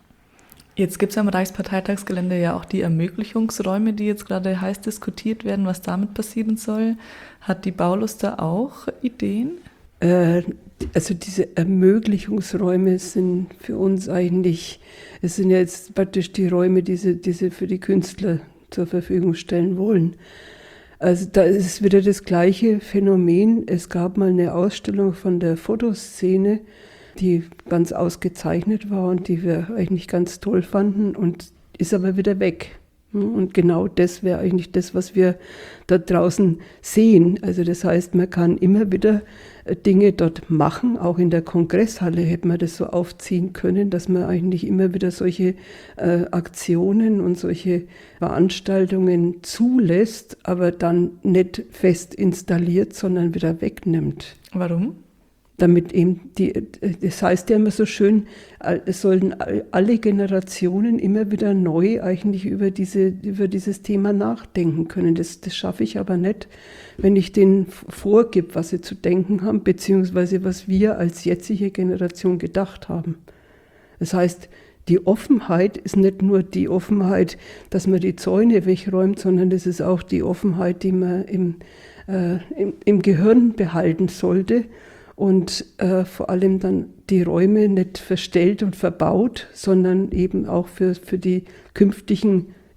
S2: Jetzt gibt es am Reichsparteitagsgelände ja auch die Ermöglichungsräume, die jetzt gerade heiß diskutiert werden, was damit passieren soll. Hat die Baulust da auch Ideen?
S3: Äh, Also diese Ermöglichungsräume sind für uns eigentlich, es sind ja jetzt praktisch die Räume, die sie, die sie für die Künstler zur Verfügung stellen wollen. Also da ist es wieder das gleiche Phänomen. Es gab mal eine Ausstellung von der Fotoszene, die ganz ausgezeichnet war und die wir eigentlich ganz toll fanden und ist aber wieder weg. Und genau das wäre eigentlich das, was wir da draußen sehen. Also das heißt, man kann immer wieder Dinge dort machen. Auch in der Kongresshalle hätte man das so aufziehen können, dass man eigentlich immer wieder solche äh, Aktionen und solche Veranstaltungen zulässt, aber dann nicht fest installiert, sondern wieder wegnimmt.
S2: Warum?
S3: Damit eben die, das heißt ja immer so schön, es sollten alle Generationen immer wieder neu eigentlich über diese, über dieses Thema nachdenken können. Das, das schaffe ich aber nicht, wenn ich denen vorgebe, was sie zu denken haben, beziehungsweise was wir als jetzige Generation gedacht haben. Das heißt, die Offenheit ist nicht nur die Offenheit, dass man die Zäune wegräumt, sondern das ist auch die Offenheit, die man im, äh, im, im Gehirn behalten sollte. Und äh, vor allem dann die Räume nicht verstellt und verbaut, sondern eben auch für, für die künftigen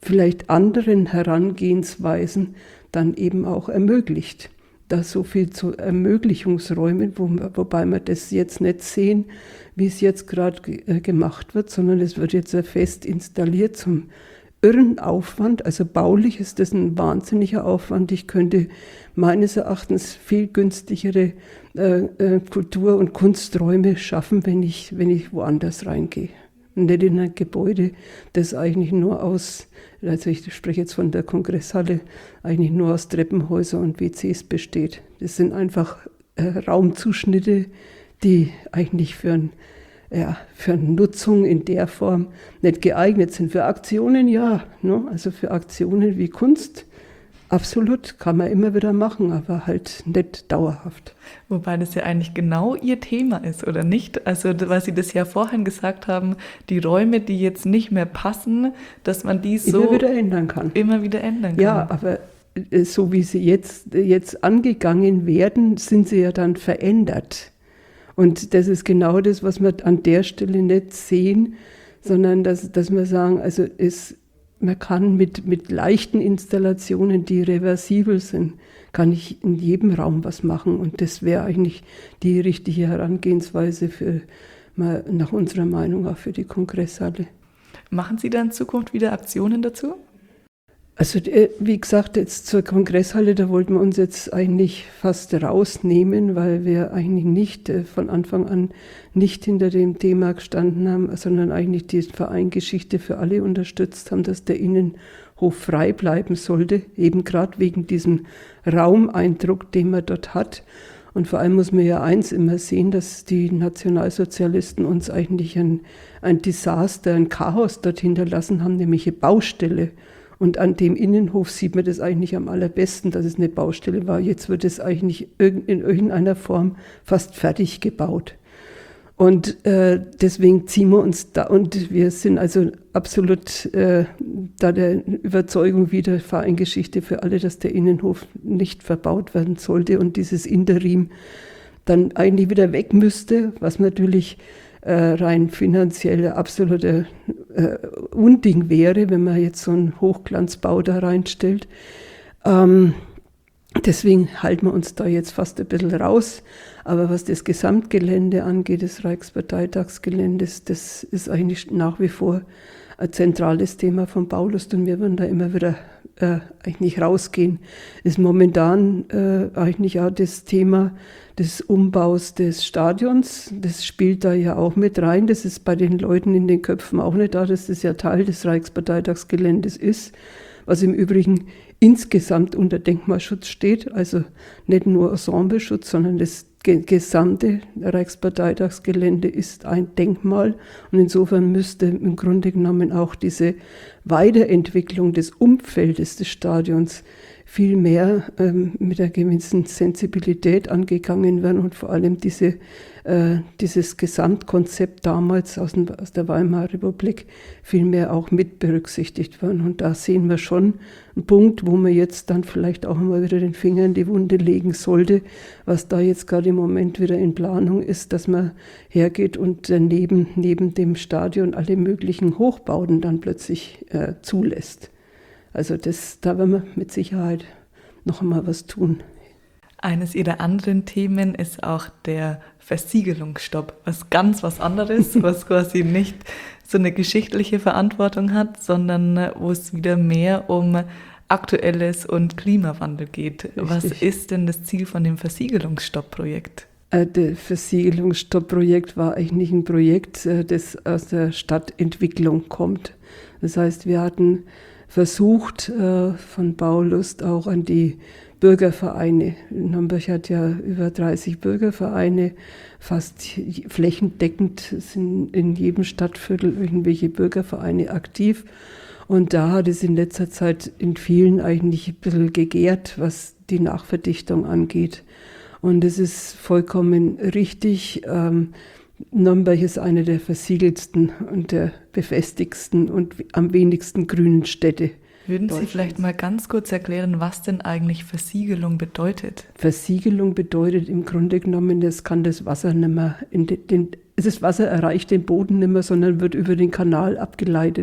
S3: vielleicht anderen Herangehensweisen dann eben auch ermöglicht. Da so viel zu Ermöglichungsräumen, wo, wobei wir das jetzt nicht sehen, wie es jetzt gerade ge- gemacht wird, sondern es wird jetzt fest installiert zum irren Aufwand. Also baulich ist das ein wahnsinniger Aufwand. Ich könnte meines Erachtens viel günstigere äh, äh, Kultur- und Kunsträume schaffen, wenn ich, wenn ich woanders reingehe. Nicht in ein Gebäude, das eigentlich nur aus, also ich spreche jetzt von der Kongresshalle, eigentlich nur aus Treppenhäusern und W Cs besteht. Das sind einfach äh, Raumzuschnitte, die eigentlich für, ein, ja, für eine Nutzung in der Form nicht geeignet sind. Für Aktionen ja, ne? Also für Aktionen wie Kunst, absolut, kann man immer wieder machen, aber halt nicht dauerhaft.
S2: Wobei das ja eigentlich genau Ihr Thema ist, oder nicht? Also, weil Sie das ja vorhin gesagt haben, die Räume, die jetzt nicht mehr passen, dass man die so
S3: Immer wieder ändern kann.
S2: immer wieder ändern kann.
S3: Ja, aber äh, so wie sie jetzt, jetzt angegangen werden, sind sie ja dann verändert. Und das ist genau das, was wir an der Stelle nicht sehen, sondern dass, dass wir sagen, also es, man kann mit, mit leichten Installationen, die reversibel sind, kann ich in jedem Raum was machen. Und das wäre eigentlich die richtige Herangehensweise für, mal nach unserer Meinung auch für die Kongresshalle.
S2: Machen Sie da in Zukunft wieder Aktionen dazu?
S3: Also wie gesagt, jetzt zur Kongresshalle, da wollten wir uns jetzt eigentlich fast rausnehmen, weil wir eigentlich nicht von Anfang an nicht hinter dem Thema gestanden haben, sondern eigentlich die Verein Geschichte für alle unterstützt haben, dass der Innenhof frei bleiben sollte, eben gerade wegen diesem Raumeindruck, den man dort hat. Und vor allem muss man ja eins immer sehen, dass die Nationalsozialisten uns eigentlich ein, ein Desaster, ein Chaos dort hinterlassen haben, nämlich eine Baustelle. Und an dem Innenhof sieht man das eigentlich am allerbesten, dass es eine Baustelle war. Jetzt wird es eigentlich in irgendeiner Form fast fertig gebaut. Und äh, deswegen ziehen wir uns da, und wir sind also absolut äh, da der Überzeugung wie der Verein Geschichte für alle, dass der Innenhof nicht verbaut werden sollte und dieses Interim dann eigentlich wieder weg müsste, was natürlich äh, rein finanziell absoluter äh, Unding wäre, wenn man jetzt so einen Hochglanzbau da reinstellt. Ähm, deswegen halten wir uns da jetzt fast ein bisschen raus. Aber was das Gesamtgelände angeht, des Reichsparteitagsgeländes, das ist eigentlich nach wie vor ein zentrales Thema von Baulust und wir werden da immer wieder äh, eigentlich rausgehen. Ist momentan äh, eigentlich auch das Thema des Umbaus des Stadions. Das spielt da ja auch mit rein. Das ist bei den Leuten in den Köpfen auch nicht da, dass das ja Teil des Reichsparteitagsgeländes ist, was im Übrigen insgesamt unter Denkmalschutz steht, also nicht nur Ensembleschutz, sondern das gesamte Reichsparteitagsgelände ist ein Denkmal und insofern müsste im Grunde genommen auch diese Weiterentwicklung des Umfeldes des Stadions viel mehr ähm, mit einer gewissen Sensibilität angegangen werden und vor allem diese, äh, dieses Gesamtkonzept damals aus, dem, aus der Weimarer Republik viel mehr auch mit berücksichtigt werden. Und da sehen wir schon einen Punkt, wo man jetzt dann vielleicht auch mal wieder den Finger in die Wunde legen sollte, was da jetzt gerade im Moment wieder in Planung ist, dass man hergeht und daneben, neben dem Stadion alle möglichen Hochbauten dann plötzlich äh, zulässt. Also das, da werden wir mit Sicherheit noch einmal was tun.
S2: Eines Ihrer anderen Themen ist auch der Versiegelungsstopp, was ganz was anderes, was quasi nicht so eine geschichtliche Verantwortung hat, sondern wo es wieder mehr um Aktuelles und Klimawandel geht. Richtig. Was ist denn das Ziel von dem Versiegelungsstopp-Projekt?
S3: Das Versiegelungsstopp-Projekt war eigentlich ein Projekt, das aus der Stadtentwicklung kommt. Das heißt, wir hatten versucht, von Baulust auch an die Bürgervereine. Nürnberg hat ja über dreißig Bürgervereine, fast flächendeckend sind in jedem Stadtviertel irgendwelche Bürgervereine aktiv. Und da hat es in letzter Zeit in vielen eigentlich ein bisschen gegärt, was die Nachverdichtung angeht. Und es ist vollkommen richtig. Ähm, Nürnberg ist eine der versiegelsten und der befestigsten und am wenigsten grünen Städte.
S2: Würden Sie vielleicht mal ganz kurz erklären, was denn eigentlich Versiegelung bedeutet?
S3: Versiegelung bedeutet im Grunde genommen, das kann das Wasser nicht mehr, in den, den, das Wasser erreicht den Boden nicht mehr, sondern wird über den Kanal abgeleitet.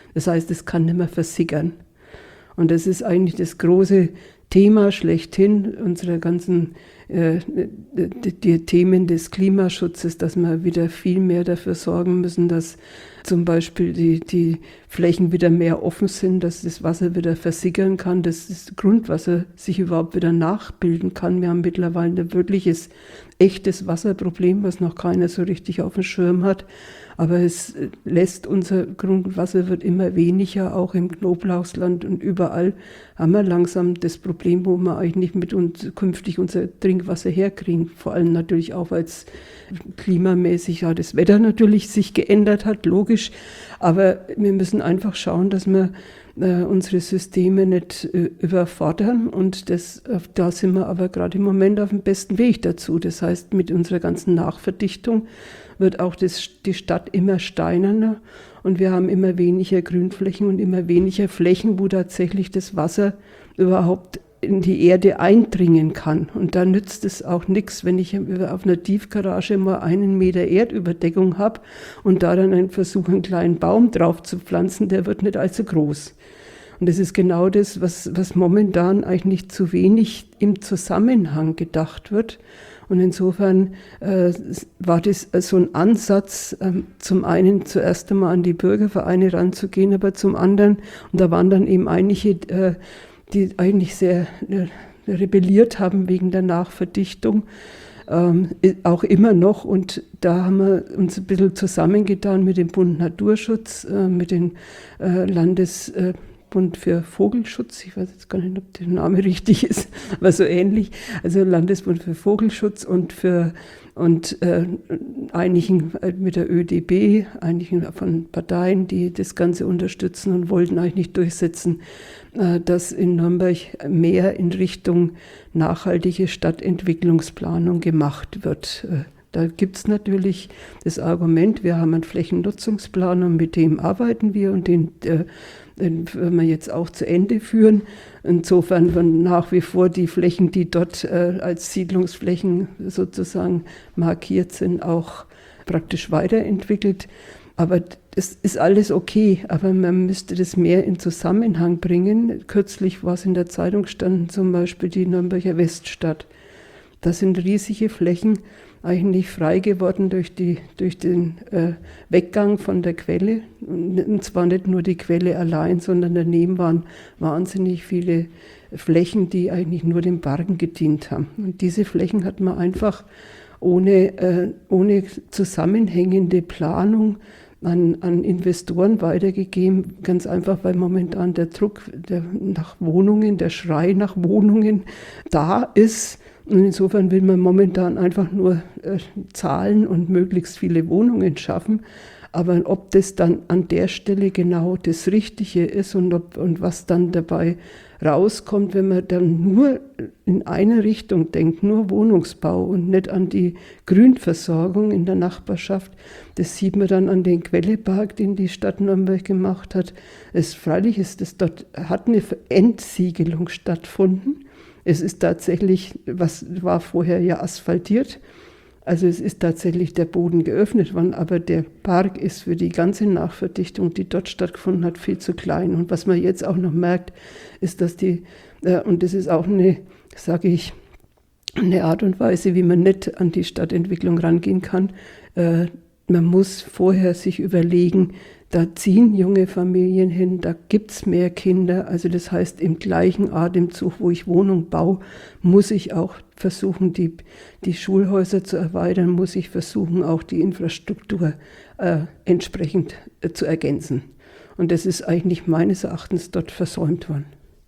S3: Das heißt, es kann nicht mehr versickern. Und das ist eigentlich das große Thema schlechthin unserer ganzen äh, die, die Themen des Klimaschutzes, dass wir wieder viel mehr dafür sorgen müssen, dass zum Beispiel die, die Flächen wieder mehr offen sind, dass das Wasser wieder versickern kann, dass das Grundwasser sich überhaupt wieder nachbilden kann. Wir haben mittlerweile ein wirkliches, echtes Wasserproblem, was noch keiner so richtig auf dem Schirm hat. Aber es lässt, unser Grundwasser wird immer weniger, auch im Knoblauchsland und überall haben wir langsam das Problem, wo wir eigentlich mit uns künftig unser Trinkwasser herkriegen. Vor allem natürlich auch, weil es klimamäßig ja das Wetter natürlich sich geändert hat, logisch. Aber wir müssen einfach schauen, dass wir äh, unsere Systeme nicht äh, überfordern. Und das, da sind wir aber gerade im Moment auf dem besten Weg dazu. Das heißt, mit unserer ganzen Nachverdichtung wird auch das, die Stadt immer steinerner und wir haben immer weniger Grünflächen und immer weniger Flächen, wo tatsächlich das Wasser überhaupt in die Erde eindringen kann. Und da nützt es auch nichts, wenn ich auf einer Tiefgarage mal einen Meter Erdüberdeckung habe und da dann einen Versuch, einen kleinen Baum drauf zu pflanzen, der wird nicht allzu groß. Und das ist genau das, was, was momentan eigentlich zu wenig im Zusammenhang gedacht wird. Und insofern äh, war das so ein Ansatz, äh, zum einen zuerst einmal an die Bürgervereine ranzugehen, aber zum anderen, und da waren dann eben einige, äh, die eigentlich sehr äh, rebelliert haben wegen der Nachverdichtung, ähm, auch immer noch. Und da haben wir uns ein bisschen zusammengetan mit dem Bund Naturschutz, äh, mit dem äh, Landes... Äh, Bund für Vogelschutz, ich weiß jetzt gar nicht, ob der Name richtig ist, aber so ähnlich, also Landesbund für Vogelschutz und für und äh, einigen mit der Ö D B, einigen von Parteien, die das Ganze unterstützen und wollten eigentlich nicht durchsetzen, äh, dass in Nürnberg mehr in Richtung nachhaltige Stadtentwicklungsplanung gemacht wird. Äh, Da gibt es natürlich das Argument, wir haben einen Flächennutzungsplan und mit dem arbeiten wir und den, äh, den werden wir jetzt auch zu Ende führen. Insofern werden nach wie vor die Flächen, die dort äh, als Siedlungsflächen sozusagen markiert sind, auch praktisch weiterentwickelt. Aber das ist alles okay, aber man müsste das mehr in Zusammenhang bringen. Kürzlich war es in der Zeitung standen zum Beispiel die Nürnberger Weststadt. Das sind riesige Flächen, eigentlich frei geworden durch, die, durch den äh, Weggang von der Quelle. Und zwar nicht nur die Quelle allein, sondern daneben waren wahnsinnig viele Flächen, die eigentlich nur den Bergen gedient haben. Und diese Flächen hat man einfach ohne, äh, ohne zusammenhängende Planung an, an Investoren weitergegeben, ganz einfach, weil momentan der Druck der, nach Wohnungen, der Schrei nach Wohnungen da ist. Und insofern will man momentan einfach nur äh, zahlen und möglichst viele Wohnungen schaffen. Aber ob das dann an der Stelle genau das Richtige ist und, ob, und was dann dabei rauskommt, wenn man dann nur in eine Richtung denkt, nur Wohnungsbau und nicht an die Grünversorgung in der Nachbarschaft, das sieht man dann an den Quellepark, den die Stadt Nürnberg gemacht hat. Es freilich ist es dort, hat eine Entsiegelung stattgefunden. Es ist tatsächlich, was war vorher ja asphaltiert, also es ist tatsächlich der Boden geöffnet worden, aber der Park ist für die ganze Nachverdichtung, die dort stattgefunden hat, viel zu klein. Und was man jetzt auch noch merkt, ist, dass die, äh, und das ist auch eine, sage ich, eine Art und Weise, wie man nicht an die Stadtentwicklung rangehen kann. Äh, man muss vorher sich überlegen, da ziehen junge Familien hin, da gibt es mehr Kinder. Also das heißt, im gleichen Atemzug, wo ich Wohnung baue, muss ich auch versuchen, die, die Schulhäuser zu erweitern, muss ich versuchen, auch die Infrastruktur äh, entsprechend äh, zu ergänzen. Und das ist eigentlich meines Erachtens dort versäumt worden.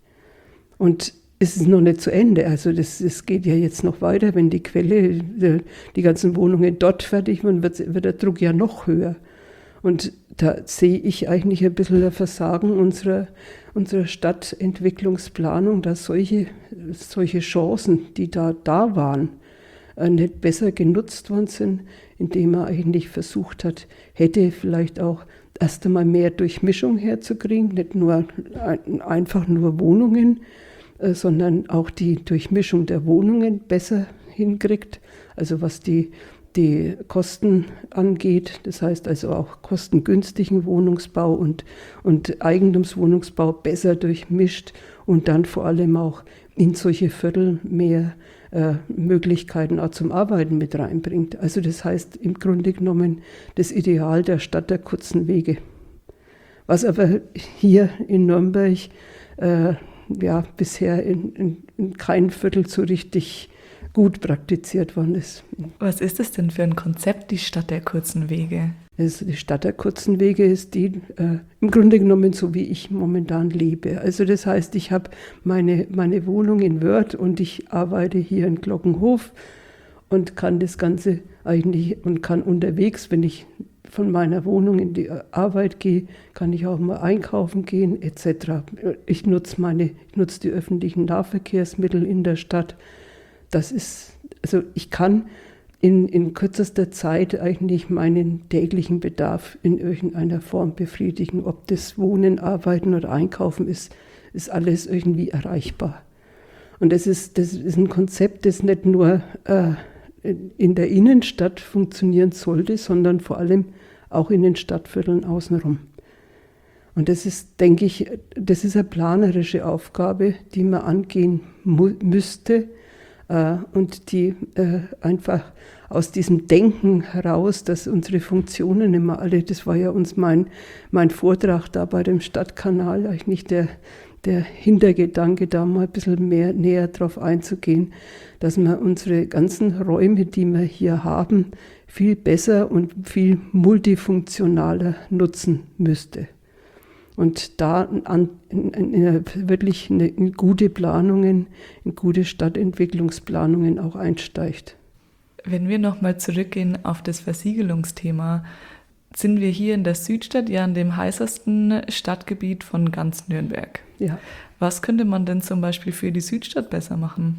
S3: Und es ist noch nicht zu Ende. Also das, das geht ja jetzt noch weiter. Wenn die Quelle, die, die ganzen Wohnungen dort fertig werden, wird, wird der Druck ja noch höher. Und da sehe ich eigentlich ein bisschen das Versagen unserer, unserer Stadtentwicklungsplanung, dass solche, solche Chancen, die da, da waren, nicht besser genutzt worden sind, indem man eigentlich versucht hat, hätte vielleicht auch erst einmal mehr Durchmischung herzukriegen, nicht nur einfach nur Wohnungen, sondern auch die Durchmischung der Wohnungen besser hinkriegt, also was die die Kosten angeht, das heißt also auch kostengünstigen Wohnungsbau und, und Eigentumswohnungsbau besser durchmischt und dann vor allem auch in solche Viertel mehr äh, Möglichkeiten auch zum Arbeiten mit reinbringt. Also das heißt im Grunde genommen das Ideal der Stadt der kurzen Wege. Was aber hier in Nürnberg äh, ja, bisher in, in, in keinem Viertel so richtig gut praktiziert worden ist.
S2: Was ist es denn für ein Konzept, die Stadt der kurzen Wege?
S3: Also die Stadt der kurzen Wege ist die, äh, im Grunde genommen so, wie ich momentan lebe. Also das heißt, ich habe meine, meine Wohnung in Wörth und ich arbeite hier in Glockenhof und kann das Ganze eigentlich und kann unterwegs, wenn ich von meiner Wohnung in die Arbeit gehe, kann ich auch mal einkaufen gehen et cetera. Ich nutze meine, ich nutze die öffentlichen Nahverkehrsmittel in der Stadt. Das ist, also ich kann in, in kürzester Zeit eigentlich meinen täglichen Bedarf in irgendeiner Form befriedigen. Ob das Wohnen, Arbeiten oder Einkaufen ist, ist alles irgendwie erreichbar. Und das ist, das ist ein Konzept, das nicht nur äh, in der Innenstadt funktionieren sollte, sondern vor allem auch in den Stadtvierteln außenrum. Und das ist, denke ich, das ist eine planerische Aufgabe, die man angehen mu- müsste äh, und die äh, einfach aus diesem Denken heraus, dass unsere Funktionen immer alle, das war ja uns mein, mein Vortrag da bei dem Stadtkanal, eigentlich der, der Hintergedanke, da mal ein bisschen mehr näher drauf einzugehen, dass wir unsere ganzen Räume, die wir hier haben, viel besser und viel multifunktionaler nutzen müsste. Und da an, in, in, in wirklich eine, in gute Planungen, in gute Stadtentwicklungsplanungen auch einsteigt.
S2: Wenn wir nochmal zurückgehen auf das Versiegelungsthema, sind wir hier in der Südstadt ja in dem heißesten Stadtgebiet von ganz Nürnberg.
S3: Ja.
S2: Was könnte man denn zum Beispiel für die Südstadt besser machen?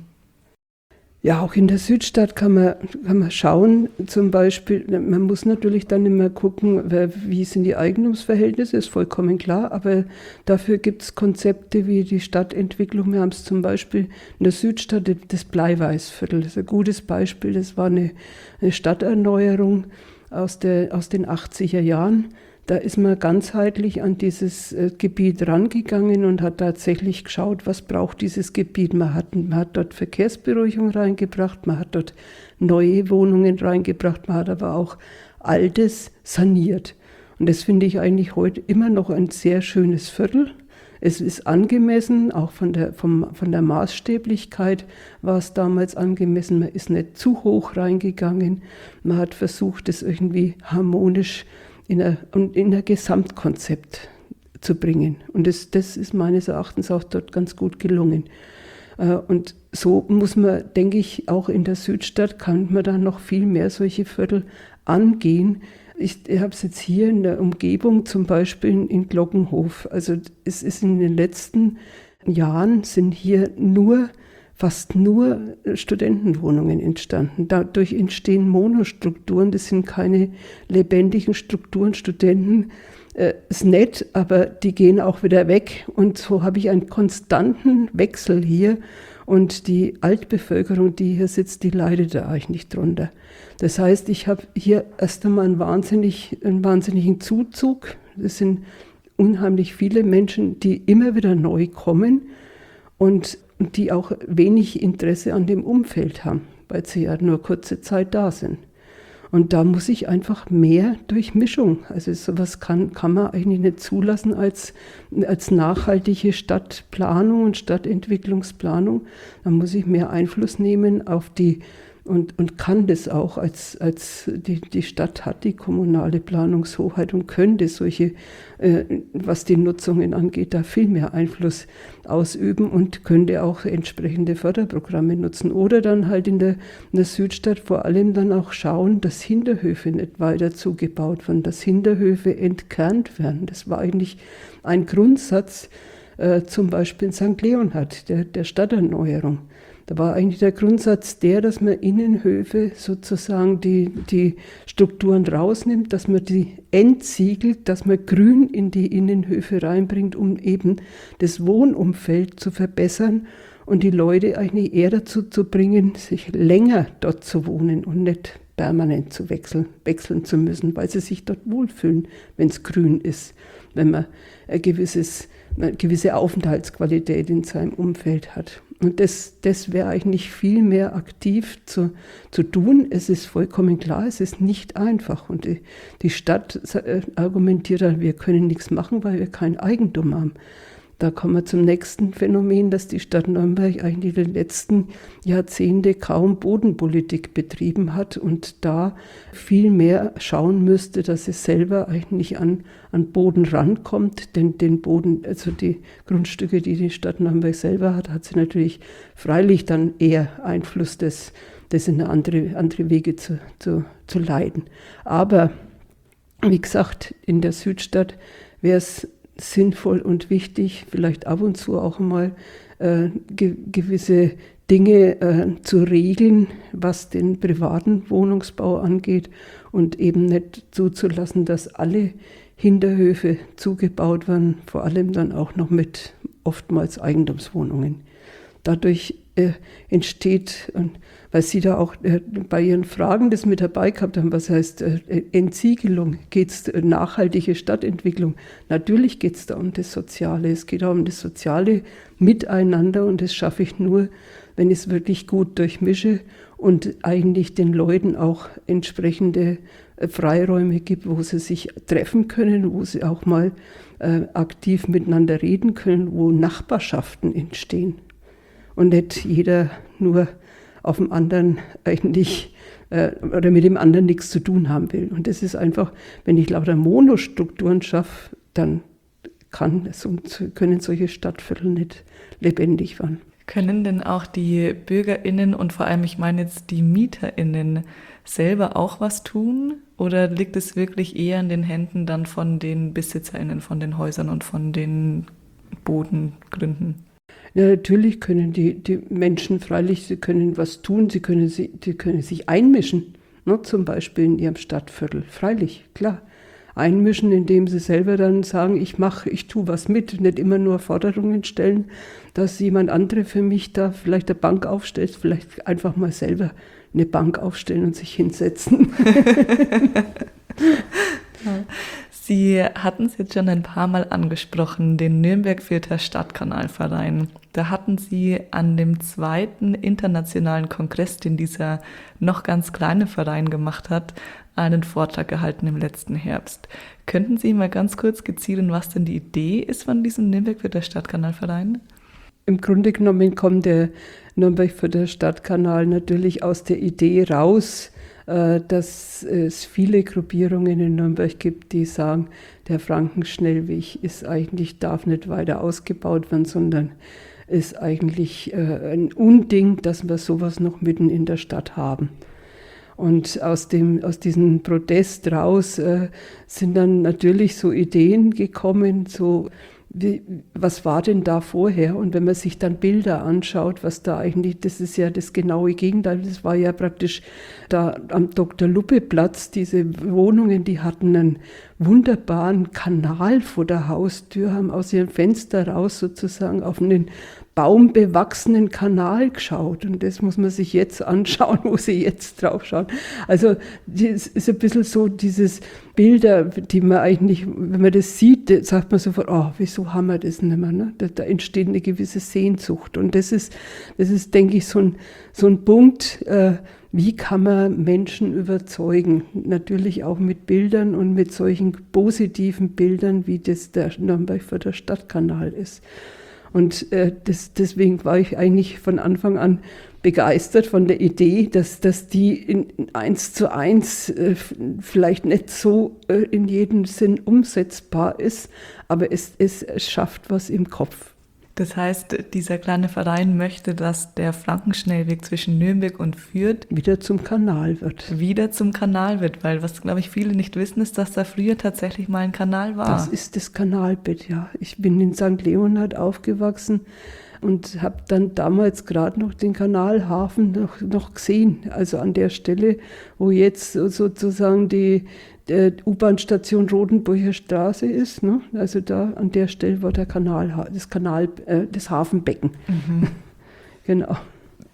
S3: Ja, auch in der Südstadt kann man, kann man schauen, zum Beispiel, man muss natürlich dann immer gucken, wie sind die Eigentumsverhältnisse, ist vollkommen klar, aber dafür gibt es Konzepte wie die Stadtentwicklung. Wir haben es zum Beispiel in der Südstadt, das Bleiweißviertel, das ist ein gutes Beispiel, das war eine, eine Stadterneuerung aus, der, aus den achtziger Jahren. Da ist man ganzheitlich an dieses äh, Gebiet rangegangen und hat tatsächlich geschaut, was braucht dieses Gebiet. Man hat, man hat dort Verkehrsberuhigung reingebracht, man hat dort neue Wohnungen reingebracht, man hat aber auch Altes saniert. Und das finde ich eigentlich heute immer noch ein sehr schönes Viertel. Es ist angemessen, auch von der, vom, von der Maßstäblichkeit war es damals angemessen. Man ist nicht zu hoch reingegangen. Man hat versucht, es irgendwie harmonisch in ein, in ein Gesamtkonzept zu bringen. Und das, das ist meines Erachtens auch dort ganz gut gelungen. Und so muss man, denke ich, auch in der Südstadt kann man da noch viel mehr solche Viertel angehen. Ich, ich habe es jetzt hier in der Umgebung, zum Beispiel in, in Glockenhof. Also es ist in den letzten Jahren sind hier nur fast nur Studentenwohnungen entstanden. Dadurch entstehen Monostrukturen, das sind keine lebendigen Strukturen. Studenten äh, ist nett, aber die gehen auch wieder weg. Und so habe ich einen konstanten Wechsel hier. Und die Altbevölkerung, die hier sitzt, die leidet da eigentlich nicht drunter. Das heißt, ich habe hier erst einmal einen, wahnsinnig, einen wahnsinnigen Zuzug. Das sind unheimlich viele Menschen, die immer wieder neu kommen und die auch wenig Interesse an dem Umfeld haben, weil sie ja nur kurze Zeit da sind. Und da muss ich einfach mehr Durchmischung, also sowas kann, kann man eigentlich nicht zulassen als, als nachhaltige Stadtplanung und Stadtentwicklungsplanung. Da muss ich mehr Einfluss nehmen auf die Und, und kann das auch, als, als die, die Stadt hat die kommunale Planungshoheit und könnte solche, äh, was die Nutzungen angeht, da viel mehr Einfluss ausüben und könnte auch entsprechende Förderprogramme nutzen. Oder dann halt in der, in der Südstadt vor allem dann auch schauen, dass Hinterhöfe nicht weiter zugebaut werden, dass Hinterhöfe entkernt werden. Das war eigentlich ein Grundsatz, äh, zum Beispiel in Sankt Leonhard, der, der Stadterneuerung. Da war eigentlich der Grundsatz der, dass man Innenhöfe sozusagen die, die Strukturen rausnimmt, dass man die entsiegelt, dass man Grün in die Innenhöfe reinbringt, um eben das Wohnumfeld zu verbessern und die Leute eigentlich eher dazu zu bringen, sich länger dort zu wohnen und nicht permanent zu wechseln, wechseln zu müssen, weil sie sich dort wohlfühlen, wenn es grün ist, wenn man ein gewisses, eine gewisse Aufenthaltsqualität in seinem Umfeld hat. Und das, das wäre eigentlich viel mehr aktiv zu, zu tun. Es ist vollkommen klar, es ist nicht einfach. Und die, die Stadt argumentiert dann, wir können nichts machen, weil wir kein Eigentum haben. Da kommen wir zum nächsten Phänomen, dass die Stadt Nürnberg eigentlich in den letzten Jahrzehnten kaum Bodenpolitik betrieben hat und da viel mehr schauen müsste, dass es selber eigentlich an, an Boden rankommt. Denn den Boden, also die Grundstücke, die die Stadt Nürnberg selber hat, hat sie natürlich freilich dann eher Einfluss, das, das in andere, andere Wege zu, zu, zu leiten. Aber wie gesagt, in der Südstadt wäre es sinnvoll und wichtig, vielleicht ab und zu auch mal äh, ge- gewisse Dinge äh, zu regeln, was den privaten Wohnungsbau angeht und eben nicht zuzulassen, dass alle Hinterhöfe zugebaut werden, vor allem dann auch noch mit oftmals Eigentumswohnungen. Dadurch äh, entsteht, und weil Sie da auch äh, bei Ihren Fragen das mit dabei gehabt haben, was heißt äh, Entsiegelung, geht es äh, nachhaltige Stadtentwicklung. Natürlich geht es da um das Soziale, es geht auch um das soziale Miteinander und das schaffe ich nur, wenn ich es wirklich gut durchmische und eigentlich den Leuten auch entsprechende äh, Freiräume gibt, wo sie sich treffen können, wo sie auch mal äh, aktiv miteinander reden können, wo Nachbarschaften entstehen. Und nicht jeder nur auf dem anderen eigentlich äh, oder mit dem anderen nichts zu tun haben will. Und das ist einfach, wenn ich lauter Monostrukturen schaffe, dann kann es und können solche Stadtviertel nicht lebendig werden.
S2: Können denn auch die BürgerInnen und vor allem, ich meine jetzt die MieterInnen selber auch was tun? Oder liegt es wirklich eher in den Händen dann von den BesitzerInnen, von den Häusern und von den Bodengründen?
S3: Ja, natürlich können die, die Menschen freilich, sie können was tun, sie können, sie, die können sich einmischen, ne, zum Beispiel in ihrem Stadtviertel, freilich, klar. Einmischen, indem sie selber dann sagen, ich mache, ich tue was mit, nicht immer nur Forderungen stellen, dass jemand andere für mich da vielleicht eine Bank aufstellt, vielleicht einfach mal selber eine Bank aufstellen und sich hinsetzen.
S2: Sie hatten es jetzt schon ein paar Mal angesprochen, den Nürnberg-Fürther Stadtkanalverein. Da hatten Sie an dem zweiten internationalen Kongress, den dieser noch ganz kleine Verein gemacht hat, einen Vortrag gehalten im letzten Herbst. Könnten Sie mal ganz kurz skizzieren, was denn die Idee ist von diesem Nürnberg-Fürther Stadtkanalverein?
S3: Im Grunde genommen kommt der Nürnberg-Fürther Stadtkanal natürlich aus der Idee raus, dass es viele Gruppierungen in Nürnberg gibt, die sagen, der Frankenschnellweg ist eigentlich, darf nicht weiter ausgebaut werden, sondern ist eigentlich ein Unding, dass wir sowas noch mitten in der Stadt haben. Und aus, dem, aus diesem Protest raus äh, sind dann natürlich so Ideen gekommen, so wie, was war denn da vorher? Und wenn man sich dann Bilder anschaut, was da eigentlich, das ist ja das genaue Gegenteil, das war ja praktisch da am Doktor-Luppe-Platz, diese Wohnungen, die hatten einen wunderbaren Kanal vor der Haustür, haben aus ihrem Fenster raus sozusagen auf einen baumbewachsenen Kanal geschaut. Und das muss man sich jetzt anschauen, wo sie jetzt drauf schauen. Also das ist ein bisschen so dieses Bilder, die man eigentlich, wenn man das sieht, sagt man sofort, oh, wieso haben wir das nicht mehr? Ne? Da, da entsteht eine gewisse Sehnsucht. Und das ist, das ist, denke ich, so ein, so ein Punkt, äh, wie kann man Menschen überzeugen? Natürlich auch mit Bildern und mit solchen positiven Bildern, wie das der Nürnberg-Fürther Stadtkanal ist. Und äh, das, deswegen war ich eigentlich von Anfang an begeistert von der Idee, dass, dass die in, in eins zu eins äh, vielleicht nicht so äh, in jedem Sinn umsetzbar ist, aber es, es schafft was im Kopf.
S2: Das heißt, dieser kleine Verein möchte, dass der Frankenschnellweg zwischen Nürnberg und Fürth
S3: wieder zum Kanal wird.
S2: Wieder zum Kanal wird, weil was, glaube ich, viele nicht wissen, ist, dass da früher tatsächlich mal ein Kanal war.
S3: Das ist das Kanalbett, ja. Ich bin in Sankt Leonhard aufgewachsen und habe dann damals gerade noch den Kanalhafen noch, noch gesehen. Also an der Stelle, wo jetzt sozusagen die der U-Bahn-Station Rodenburger Straße ist, ne? Also da an der Stelle war der Kanal, das Kanal, äh, das Hafenbecken. Mhm. Genau.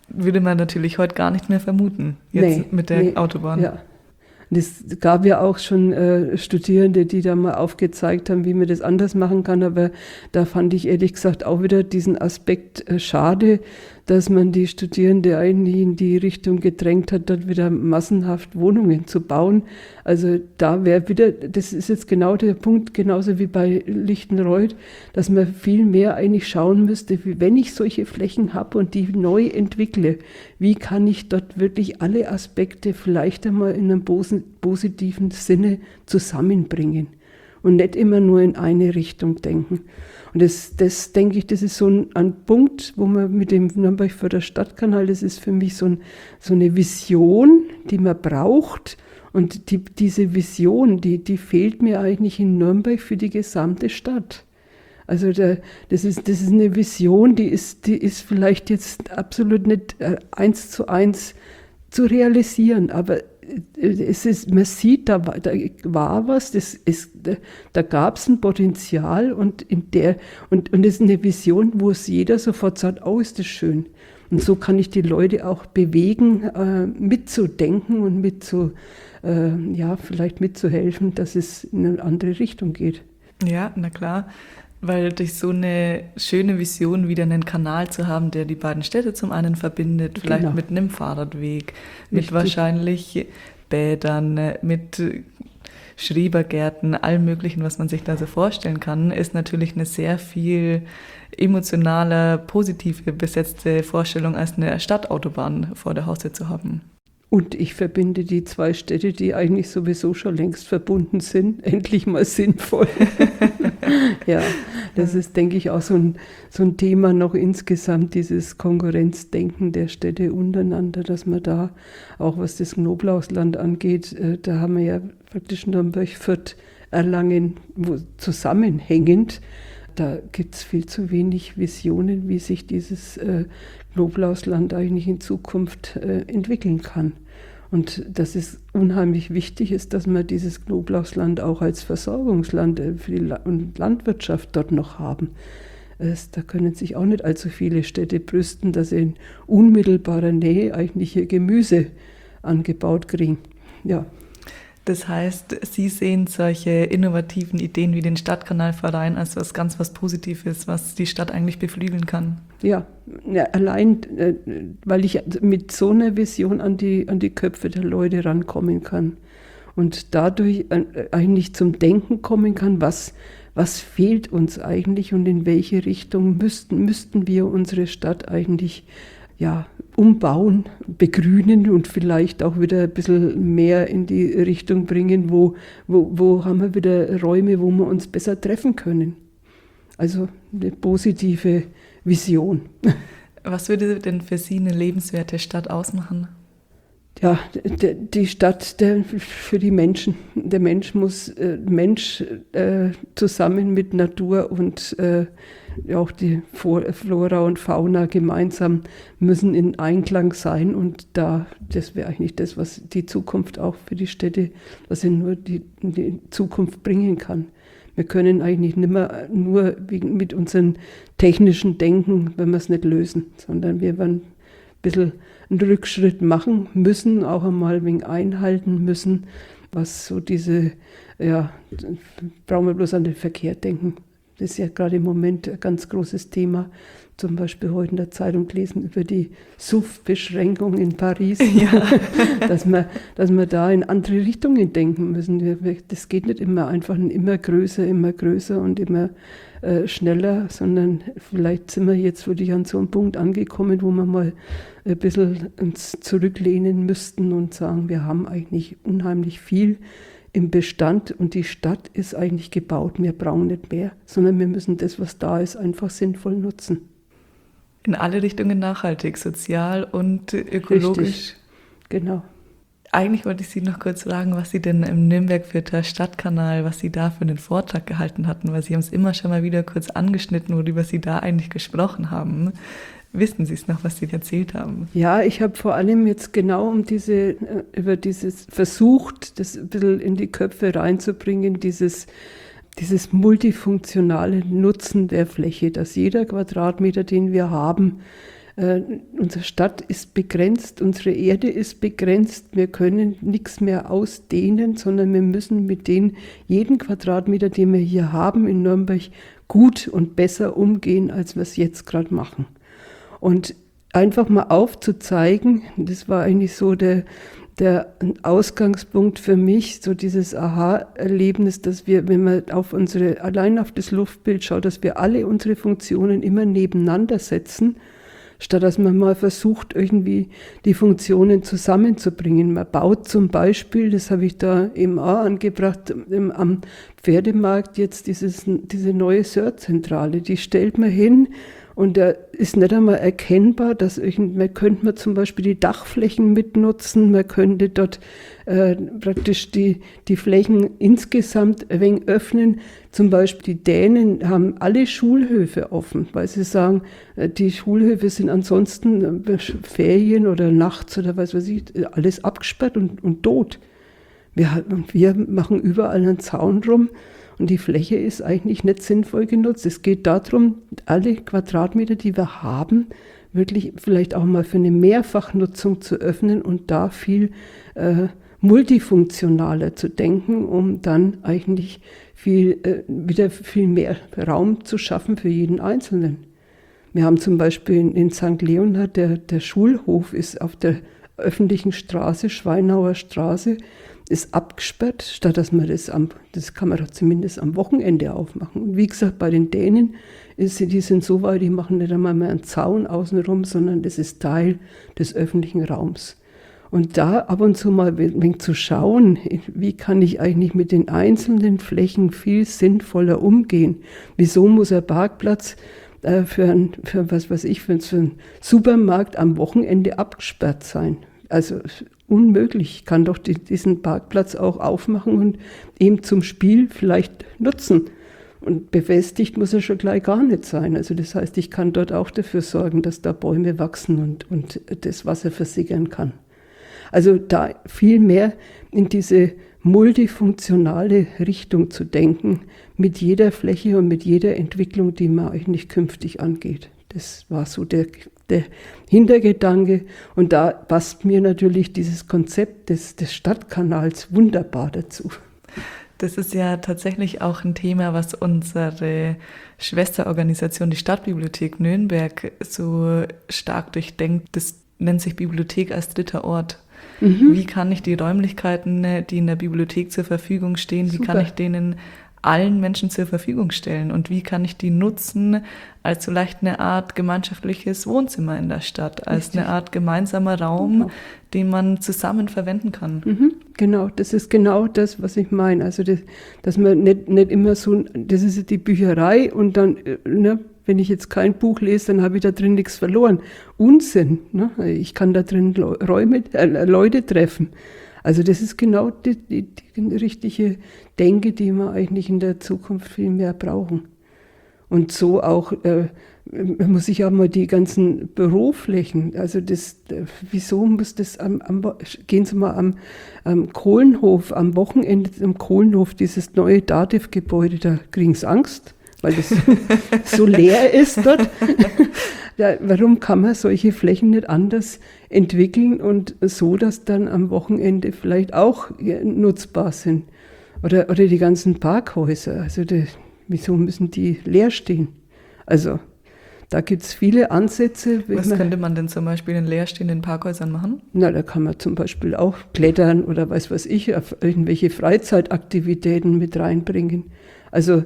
S2: würde man natürlich heute gar nicht mehr vermuten, jetzt
S3: Nee,
S2: mit der
S3: nee,
S2: Autobahn.
S3: Ja. Und es gab ja auch schon äh, Studierende, die da mal aufgezeigt haben, wie man das anders machen kann. Aber da fand ich ehrlich gesagt auch wieder diesen Aspekt äh, schade, dass man die Studierende eigentlich in die Richtung gedrängt hat, dort wieder massenhaft Wohnungen zu bauen. Also da wäre wieder, das ist jetzt genau der Punkt, genauso wie bei Lichtenreuth, dass man viel mehr eigentlich schauen müsste, wie, wenn ich solche Flächen habe und die neu entwickle, wie kann ich dort wirklich alle Aspekte vielleicht einmal in einem positiven Sinne zusammenbringen und nicht immer nur in eine Richtung denken. Und das, das denke ich, das ist so ein, ein Punkt, wo man mit dem Nürnberg-Förder Stadtkanal, das ist für mich so, ein, so eine Vision, die man braucht. Und die, diese Vision, die, die fehlt mir eigentlich in Nürnberg für die gesamte Stadt. Also der, das, ist, das ist eine Vision, die ist, die ist vielleicht jetzt absolut nicht äh, eins zu eins zu realisieren, aber es ist, man sieht, da war, da war was, das ist, da, da gab es ein Potenzial und in der und und es ist eine Vision, wo es jeder sofort sagt, oh, ist das schön. Und so kann ich die Leute auch bewegen, äh, mitzudenken und mit zu, äh, ja, vielleicht mitzuhelfen, dass es in eine andere Richtung geht.
S2: Ja, na klar. Weil durch so eine schöne Vision wieder einen Kanal zu haben, der die beiden Städte zum einen verbindet, vielleicht
S3: Genau.
S2: mit einem Fahrradweg, mit
S3: Richtig.
S2: wahrscheinlich Bädern, mit Schrebergärten, allem Möglichen, was man sich da so vorstellen kann, ist natürlich eine sehr viel emotionaler, positive besetzte Vorstellung, als eine Stadtautobahn vor der Haustür zu haben.
S3: Und ich verbinde die zwei Städte, die eigentlich sowieso schon längst verbunden sind, endlich mal sinnvoll. Ja, das ist, denke ich, auch so ein, so ein Thema noch insgesamt, dieses Konkurrenzdenken der Städte untereinander, dass man da, auch was das Knoblauchsland angeht, äh, da haben wir ja praktisch Nürnberg, Fürth, Erlangen wo, zusammenhängend. Da gibt es viel zu wenig Visionen, wie sich dieses äh, Knoblauchsland eigentlich in Zukunft äh, entwickeln kann. Und dass es unheimlich wichtig ist, dass wir dieses Knoblauchsland auch als Versorgungsland äh, für die La- und Landwirtschaft dort noch haben. Es, da können sich auch nicht allzu viele Städte brüsten, dass sie in unmittelbarer Nähe eigentlich ihr Gemüse angebaut kriegen. Ja.
S2: Das heißt, Sie sehen solche innovativen Ideen wie den Stadtkanalverein als was ganz was Positives, was die Stadt eigentlich beflügeln kann.
S3: Ja, ja allein, äh, weil ich mit so einer Vision an die, an die Köpfe der Leute rankommen kann und dadurch äh, eigentlich zum Denken kommen kann, was, was fehlt uns eigentlich und in welche Richtung müssten, müssten wir unsere Stadt eigentlich ja, umbauen, begrünen und vielleicht auch wieder ein bisschen mehr in die Richtung bringen, wo, wo, wo haben wir wieder Räume, wo wir uns besser treffen können. Also eine positive Vision.
S2: Was würde denn für Sie eine lebenswerte Stadt ausmachen?
S3: Ja, de, die Stadt der, für die Menschen. Der Mensch muss, äh, Mensch äh, zusammen mit Natur und äh, auch die Flora und Fauna gemeinsam müssen in Einklang sein. Und da, das wäre eigentlich das, was die Zukunft auch für die Städte, was sie nur die, die Zukunft bringen kann. Wir können eigentlich nicht mehr nur mit unserem technischen Denken, wenn wir es nicht lösen, sondern wir werden ein bisschen einen Rückschritt machen müssen, auch einmal ein wenig einhalten müssen, was so diese, ja, brauchen wir bloß an den Verkehr denken. Das ist ja gerade im Moment ein ganz großes Thema. Zum Beispiel heute in der Zeitung gelesen über die S U V-Beschränkung in Paris, ja. dass, wir, dass wir da in andere Richtungen denken müssen. Das geht nicht immer einfach immer größer, immer größer und immer äh, schneller, sondern vielleicht sind wir jetzt wirklich an so einem Punkt angekommen, wo wir mal ein bisschen uns zurücklehnen müssten und sagen, wir haben eigentlich unheimlich viel im Bestand und die Stadt ist eigentlich gebaut. Wir brauchen nicht mehr, sondern wir müssen das, was da ist, einfach sinnvoll nutzen.
S2: In alle Richtungen nachhaltig, sozial und ökologisch.
S3: Richtig. Genau.
S2: Eigentlich wollte ich Sie noch kurz fragen, was Sie denn im Nürnberg-Fürther Stadtkanal, was Sie da für einen Vortrag gehalten hatten, weil Sie haben es immer schon mal wieder kurz angeschnitten, worüber Sie da eigentlich gesprochen haben. Wissen Sie es noch, was Sie erzählt haben?
S3: Ja, ich habe vor allem jetzt genau um diese, über dieses versucht, das ein bisschen in die Köpfe reinzubringen, dieses, dieses multifunktionale Nutzen der Fläche, dass jeder Quadratmeter, den wir haben, Äh, unsere Stadt ist begrenzt, unsere Erde ist begrenzt. Wir können nichts mehr ausdehnen, sondern wir müssen mit den jeden Quadratmeter, den wir hier haben in Nürnberg, gut und besser umgehen, als wir es jetzt gerade machen. Und einfach mal aufzuzeigen, das war eigentlich so der, der Ausgangspunkt für mich, so dieses Aha-Erlebnis, dass wir, wenn man auf unsere, allein auf das Luftbild schaut, dass wir alle unsere Funktionen immer nebeneinander setzen, statt dass man mal versucht, irgendwie die Funktionen zusammenzubringen. Man baut zum Beispiel, das habe ich da eben auch angebracht, am Pferdemarkt jetzt dieses, diese neue Sörzentrale, die stellt man hin und da ist nicht einmal erkennbar, dass irgend, man könnte man zum Beispiel die Dachflächen mitnutzen, man könnte dort äh, praktisch die, die Flächen insgesamt ein wenig öffnen. Zum Beispiel die Dänen haben alle Schulhöfe offen, weil sie sagen, die Schulhöfe sind ansonsten Ferien oder nachts oder was weiß ich, alles abgesperrt und, und tot. Wir, wir machen überall einen Zaun rum und die Fläche ist eigentlich nicht sinnvoll genutzt. Es geht darum, alle Quadratmeter, die wir haben, wirklich vielleicht auch mal für eine Mehrfachnutzung zu öffnen und da viel äh, multifunktionaler zu denken, um dann eigentlich viel, äh, wieder viel mehr Raum zu schaffen für jeden Einzelnen. Wir haben zum Beispiel in, in Sankt Leonhard, der, der Schulhof ist auf der öffentlichen Straße, Schweinauer Straße, ist abgesperrt, statt dass man das am, das kann man doch zumindest am Wochenende aufmachen. Und wie gesagt, bei den Dänen, ist, die sind so weit, die machen nicht einmal mehr einen Zaun außenrum, sondern das ist Teil des öffentlichen Raums. Und da ab und zu mal ein wenig zu schauen, wie kann ich eigentlich mit den einzelnen Flächen viel sinnvoller umgehen? Wieso muss ein Parkplatz äh, für, ein, für was weiß ich, für einen Supermarkt am Wochenende abgesperrt sein? Also unmöglich. Ich kann doch die, diesen Parkplatz auch aufmachen und eben zum Spiel vielleicht nutzen. Und befestigt muss er schon gleich gar nicht sein. Also das heißt, ich kann dort auch dafür sorgen, dass da Bäume wachsen und, und das Wasser versickern kann. Also da viel mehr in diese multifunktionale Richtung zu denken, mit jeder Fläche und mit jeder Entwicklung, die man eigentlich künftig angeht. Das war so der, der Hintergedanke. Und da passt mir natürlich dieses Konzept des, des Stadtkanals wunderbar dazu.
S2: Das ist ja tatsächlich auch ein Thema, was unsere Schwesterorganisation, die Stadtbibliothek Nürnberg, so stark durchdenkt. Das nennt sich Bibliothek als dritter Ort. Mhm. Wie kann ich die Räumlichkeiten, die in der Bibliothek zur Verfügung stehen, wie Super. Kann ich denen allen Menschen zur Verfügung stellen und wie kann ich die nutzen als vielleicht eine Art gemeinschaftliches Wohnzimmer in der Stadt, als Richtig. Eine Art gemeinsamer Raum, genau. den man zusammen verwenden kann.
S3: Mhm, genau, das ist genau das, was ich meine. Also, das, dass man nicht, nicht immer so, das ist die Bücherei und dann, ne, wenn ich jetzt kein Buch lese, dann habe ich da drin nichts verloren. Unsinn, ne? Ich kann da drin Räume, äh, Leute treffen. Also das ist genau die, die, die richtige Denke, die wir eigentlich in der Zukunft viel mehr brauchen. Und so auch, äh, muss ich auch mal die ganzen Büroflächen, also das, äh, wieso muss das, am, am, gehen Sie mal am, am Kohlenhof, am Wochenende am Kohlenhof, dieses neue Dativ-Gebäude, da kriegen Sie Angst, weil das so leer ist dort. Ja, warum kann man solche Flächen nicht anders entwickeln und so, dass dann am Wochenende vielleicht auch nutzbar sind? Oder, oder die ganzen Parkhäuser, also die, wieso müssen die leer stehen? Also da gibt es viele Ansätze.
S2: Was man, könnte man denn zum Beispiel in leerstehenden Parkhäusern machen?
S3: Na, da kann man zum Beispiel auch klettern oder weiß was ich, auf irgendwelche Freizeitaktivitäten mit reinbringen. Also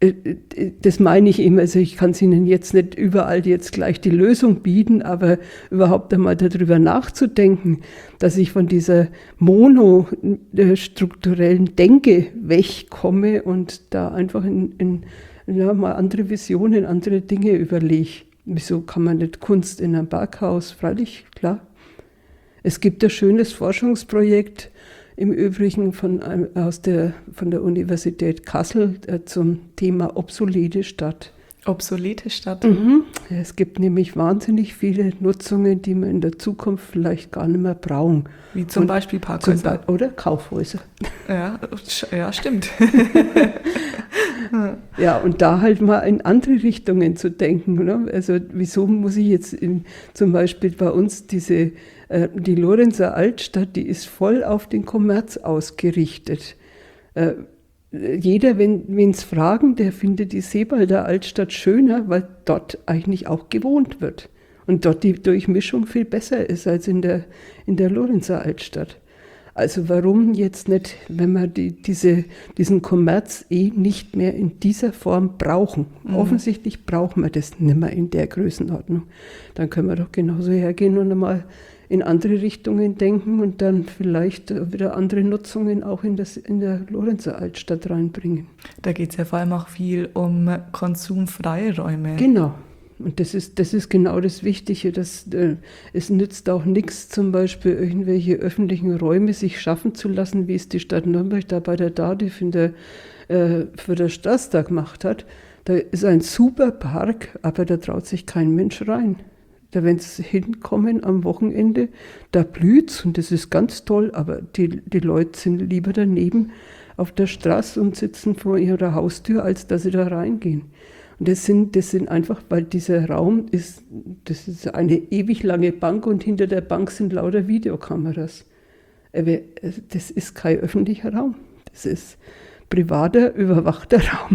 S3: das meine ich immer, also ich kann es Ihnen jetzt nicht überall jetzt gleich die Lösung bieten, aber überhaupt einmal darüber nachzudenken, dass ich von dieser monostrukturellen Denke wegkomme und da einfach in, in ja, mal andere Visionen, andere Dinge überlege. Wieso kann man nicht Kunst in einem Parkhaus? Freilich, klar. Es gibt ein schönes Forschungsprojekt, im Übrigen von, aus der, von der Universität Kassel äh, zum Thema obsolete Stadt.
S2: Obsolete Stadt?
S3: Mhm. Ja, es gibt nämlich wahnsinnig viele Nutzungen, die wir in der Zukunft vielleicht gar nicht mehr brauchen.
S2: Wie zum
S3: Und
S2: Beispiel Parkhäuser.
S3: Zum Be- oder Kaufhäuser.
S2: Ja, ja, stimmt.
S3: Ja, und da halt mal in andere Richtungen zu denken. Ne? Also wieso muss ich jetzt in, zum Beispiel bei uns diese, äh, die Lorenzer Altstadt, die ist voll auf den Kommerz ausgerichtet. Äh, Jeder, wenn es fragen, der findet die Seebalder Altstadt schöner, weil dort eigentlich auch gewohnt wird. Und dort die Durchmischung viel besser ist als in der, in der Lorenzer Altstadt. Also warum jetzt nicht, wenn wir die, diese, diesen Kommerz eh nicht mehr in dieser Form brauchen? Mhm. Offensichtlich brauchen wir das nicht mehr in der Größenordnung. Dann können wir doch genauso hergehen und einmal in andere Richtungen denken und dann vielleicht wieder andere Nutzungen auch in, das, in der Lorenzer Altstadt reinbringen.
S2: Da geht es ja vor allem auch viel um konsumfreie Räume.
S3: Genau. Und das ist, das ist genau das Wichtige. Dass, äh, es nützt auch nichts, zum Beispiel irgendwelche öffentlichen Räume sich schaffen zu lassen, wie es die Stadt Nürnberg da bei der DADIV in der, äh, für den Straßtag gemacht hat. Da ist ein super Park, aber da traut sich kein Mensch rein. Da, wenn sie hinkommen am Wochenende, da blüht's und das ist ganz toll, aber die, die Leute sind lieber daneben auf der Straße und sitzen vor ihrer Haustür, als dass sie da reingehen. Und das sind, das sind einfach, weil dieser Raum ist, das ist eine ewig lange Bank und hinter der Bank sind lauter Videokameras. Aber das ist kein öffentlicher Raum. Das ist privater, überwachter Raum.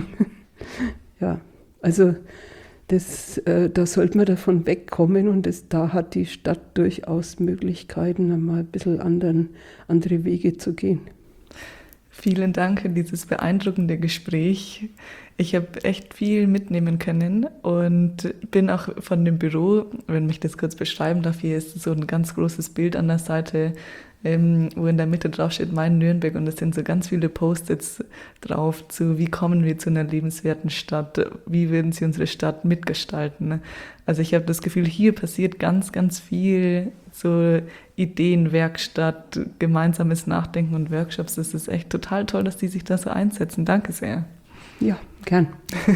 S3: Ja, also das, äh, da sollte man davon wegkommen und das, da hat die Stadt durchaus Möglichkeiten, einmal ein bisschen anderen, andere Wege zu gehen.
S2: Vielen Dank für dieses beeindruckende Gespräch. Ich habe echt viel mitnehmen können und bin auch von dem Büro, wenn ich das kurz beschreiben darf, hier ist so ein ganz großes Bild an der Seite, ähm, wo in der Mitte drauf steht, mein Nürnberg, und es sind so ganz viele Post-its drauf zu, wie kommen wir zu einer lebenswerten Stadt, wie würden Sie unsere Stadt mitgestalten. Also ich habe das Gefühl, hier passiert ganz, ganz viel, so Ideenwerkstatt, gemeinsames Nachdenken und Workshops. Das ist echt total toll, dass die sich da so einsetzen. Danke sehr.
S3: Ja, gern.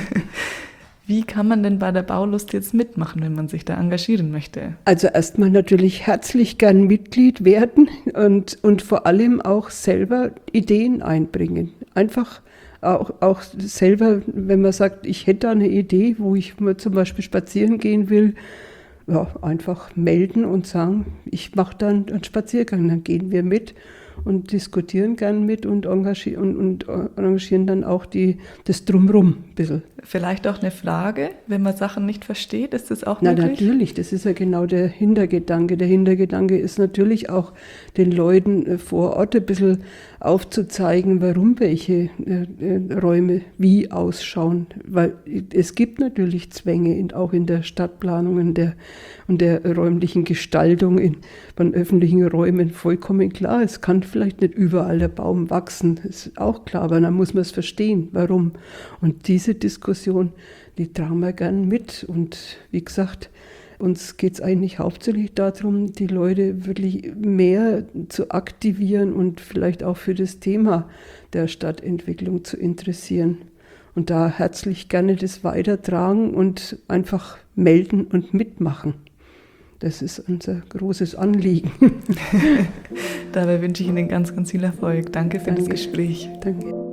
S2: Wie kann man denn bei der Baulust jetzt mitmachen, wenn man sich da engagieren möchte?
S3: Also erstmal natürlich herzlich gern Mitglied werden und, und vor allem auch selber Ideen einbringen. Einfach auch, auch selber, wenn man sagt, ich hätte eine Idee, wo ich mal zum Beispiel spazieren gehen will, ja, einfach melden und sagen, ich mache dann einen Spaziergang, dann gehen wir mit und diskutieren gern mit und engagieren, und, und engagieren dann auch die, das Drumrum ein bisschen.
S2: Vielleicht auch eine Frage, wenn man Sachen nicht versteht, ist das auch
S3: Na,
S2: möglich?
S3: natürlich, das ist ja genau der Hintergedanke. Der Hintergedanke ist natürlich auch, den Leuten vor Ort ein bisschen aufzuzeigen, warum welche äh, Räume wie ausschauen. Weil es gibt natürlich Zwänge, in, auch in der Stadtplanung und der, und der räumlichen Gestaltung in, von öffentlichen Räumen vollkommen klar. Es kann vielleicht nicht überall der Baum wachsen, ist auch klar, aber dann muss man es verstehen, warum. Und diese Diskussion, die tragen wir gern mit. Und wie gesagt, uns geht es eigentlich hauptsächlich darum, die Leute wirklich mehr zu aktivieren und vielleicht auch für das Thema der Stadtentwicklung zu interessieren. Und da herzlich gerne das weitertragen und einfach melden und mitmachen. Das ist unser großes Anliegen.
S2: Dabei wünsche ich Ihnen ganz, ganz viel Erfolg. Danke für
S3: Danke.
S2: das Gespräch.
S3: Danke.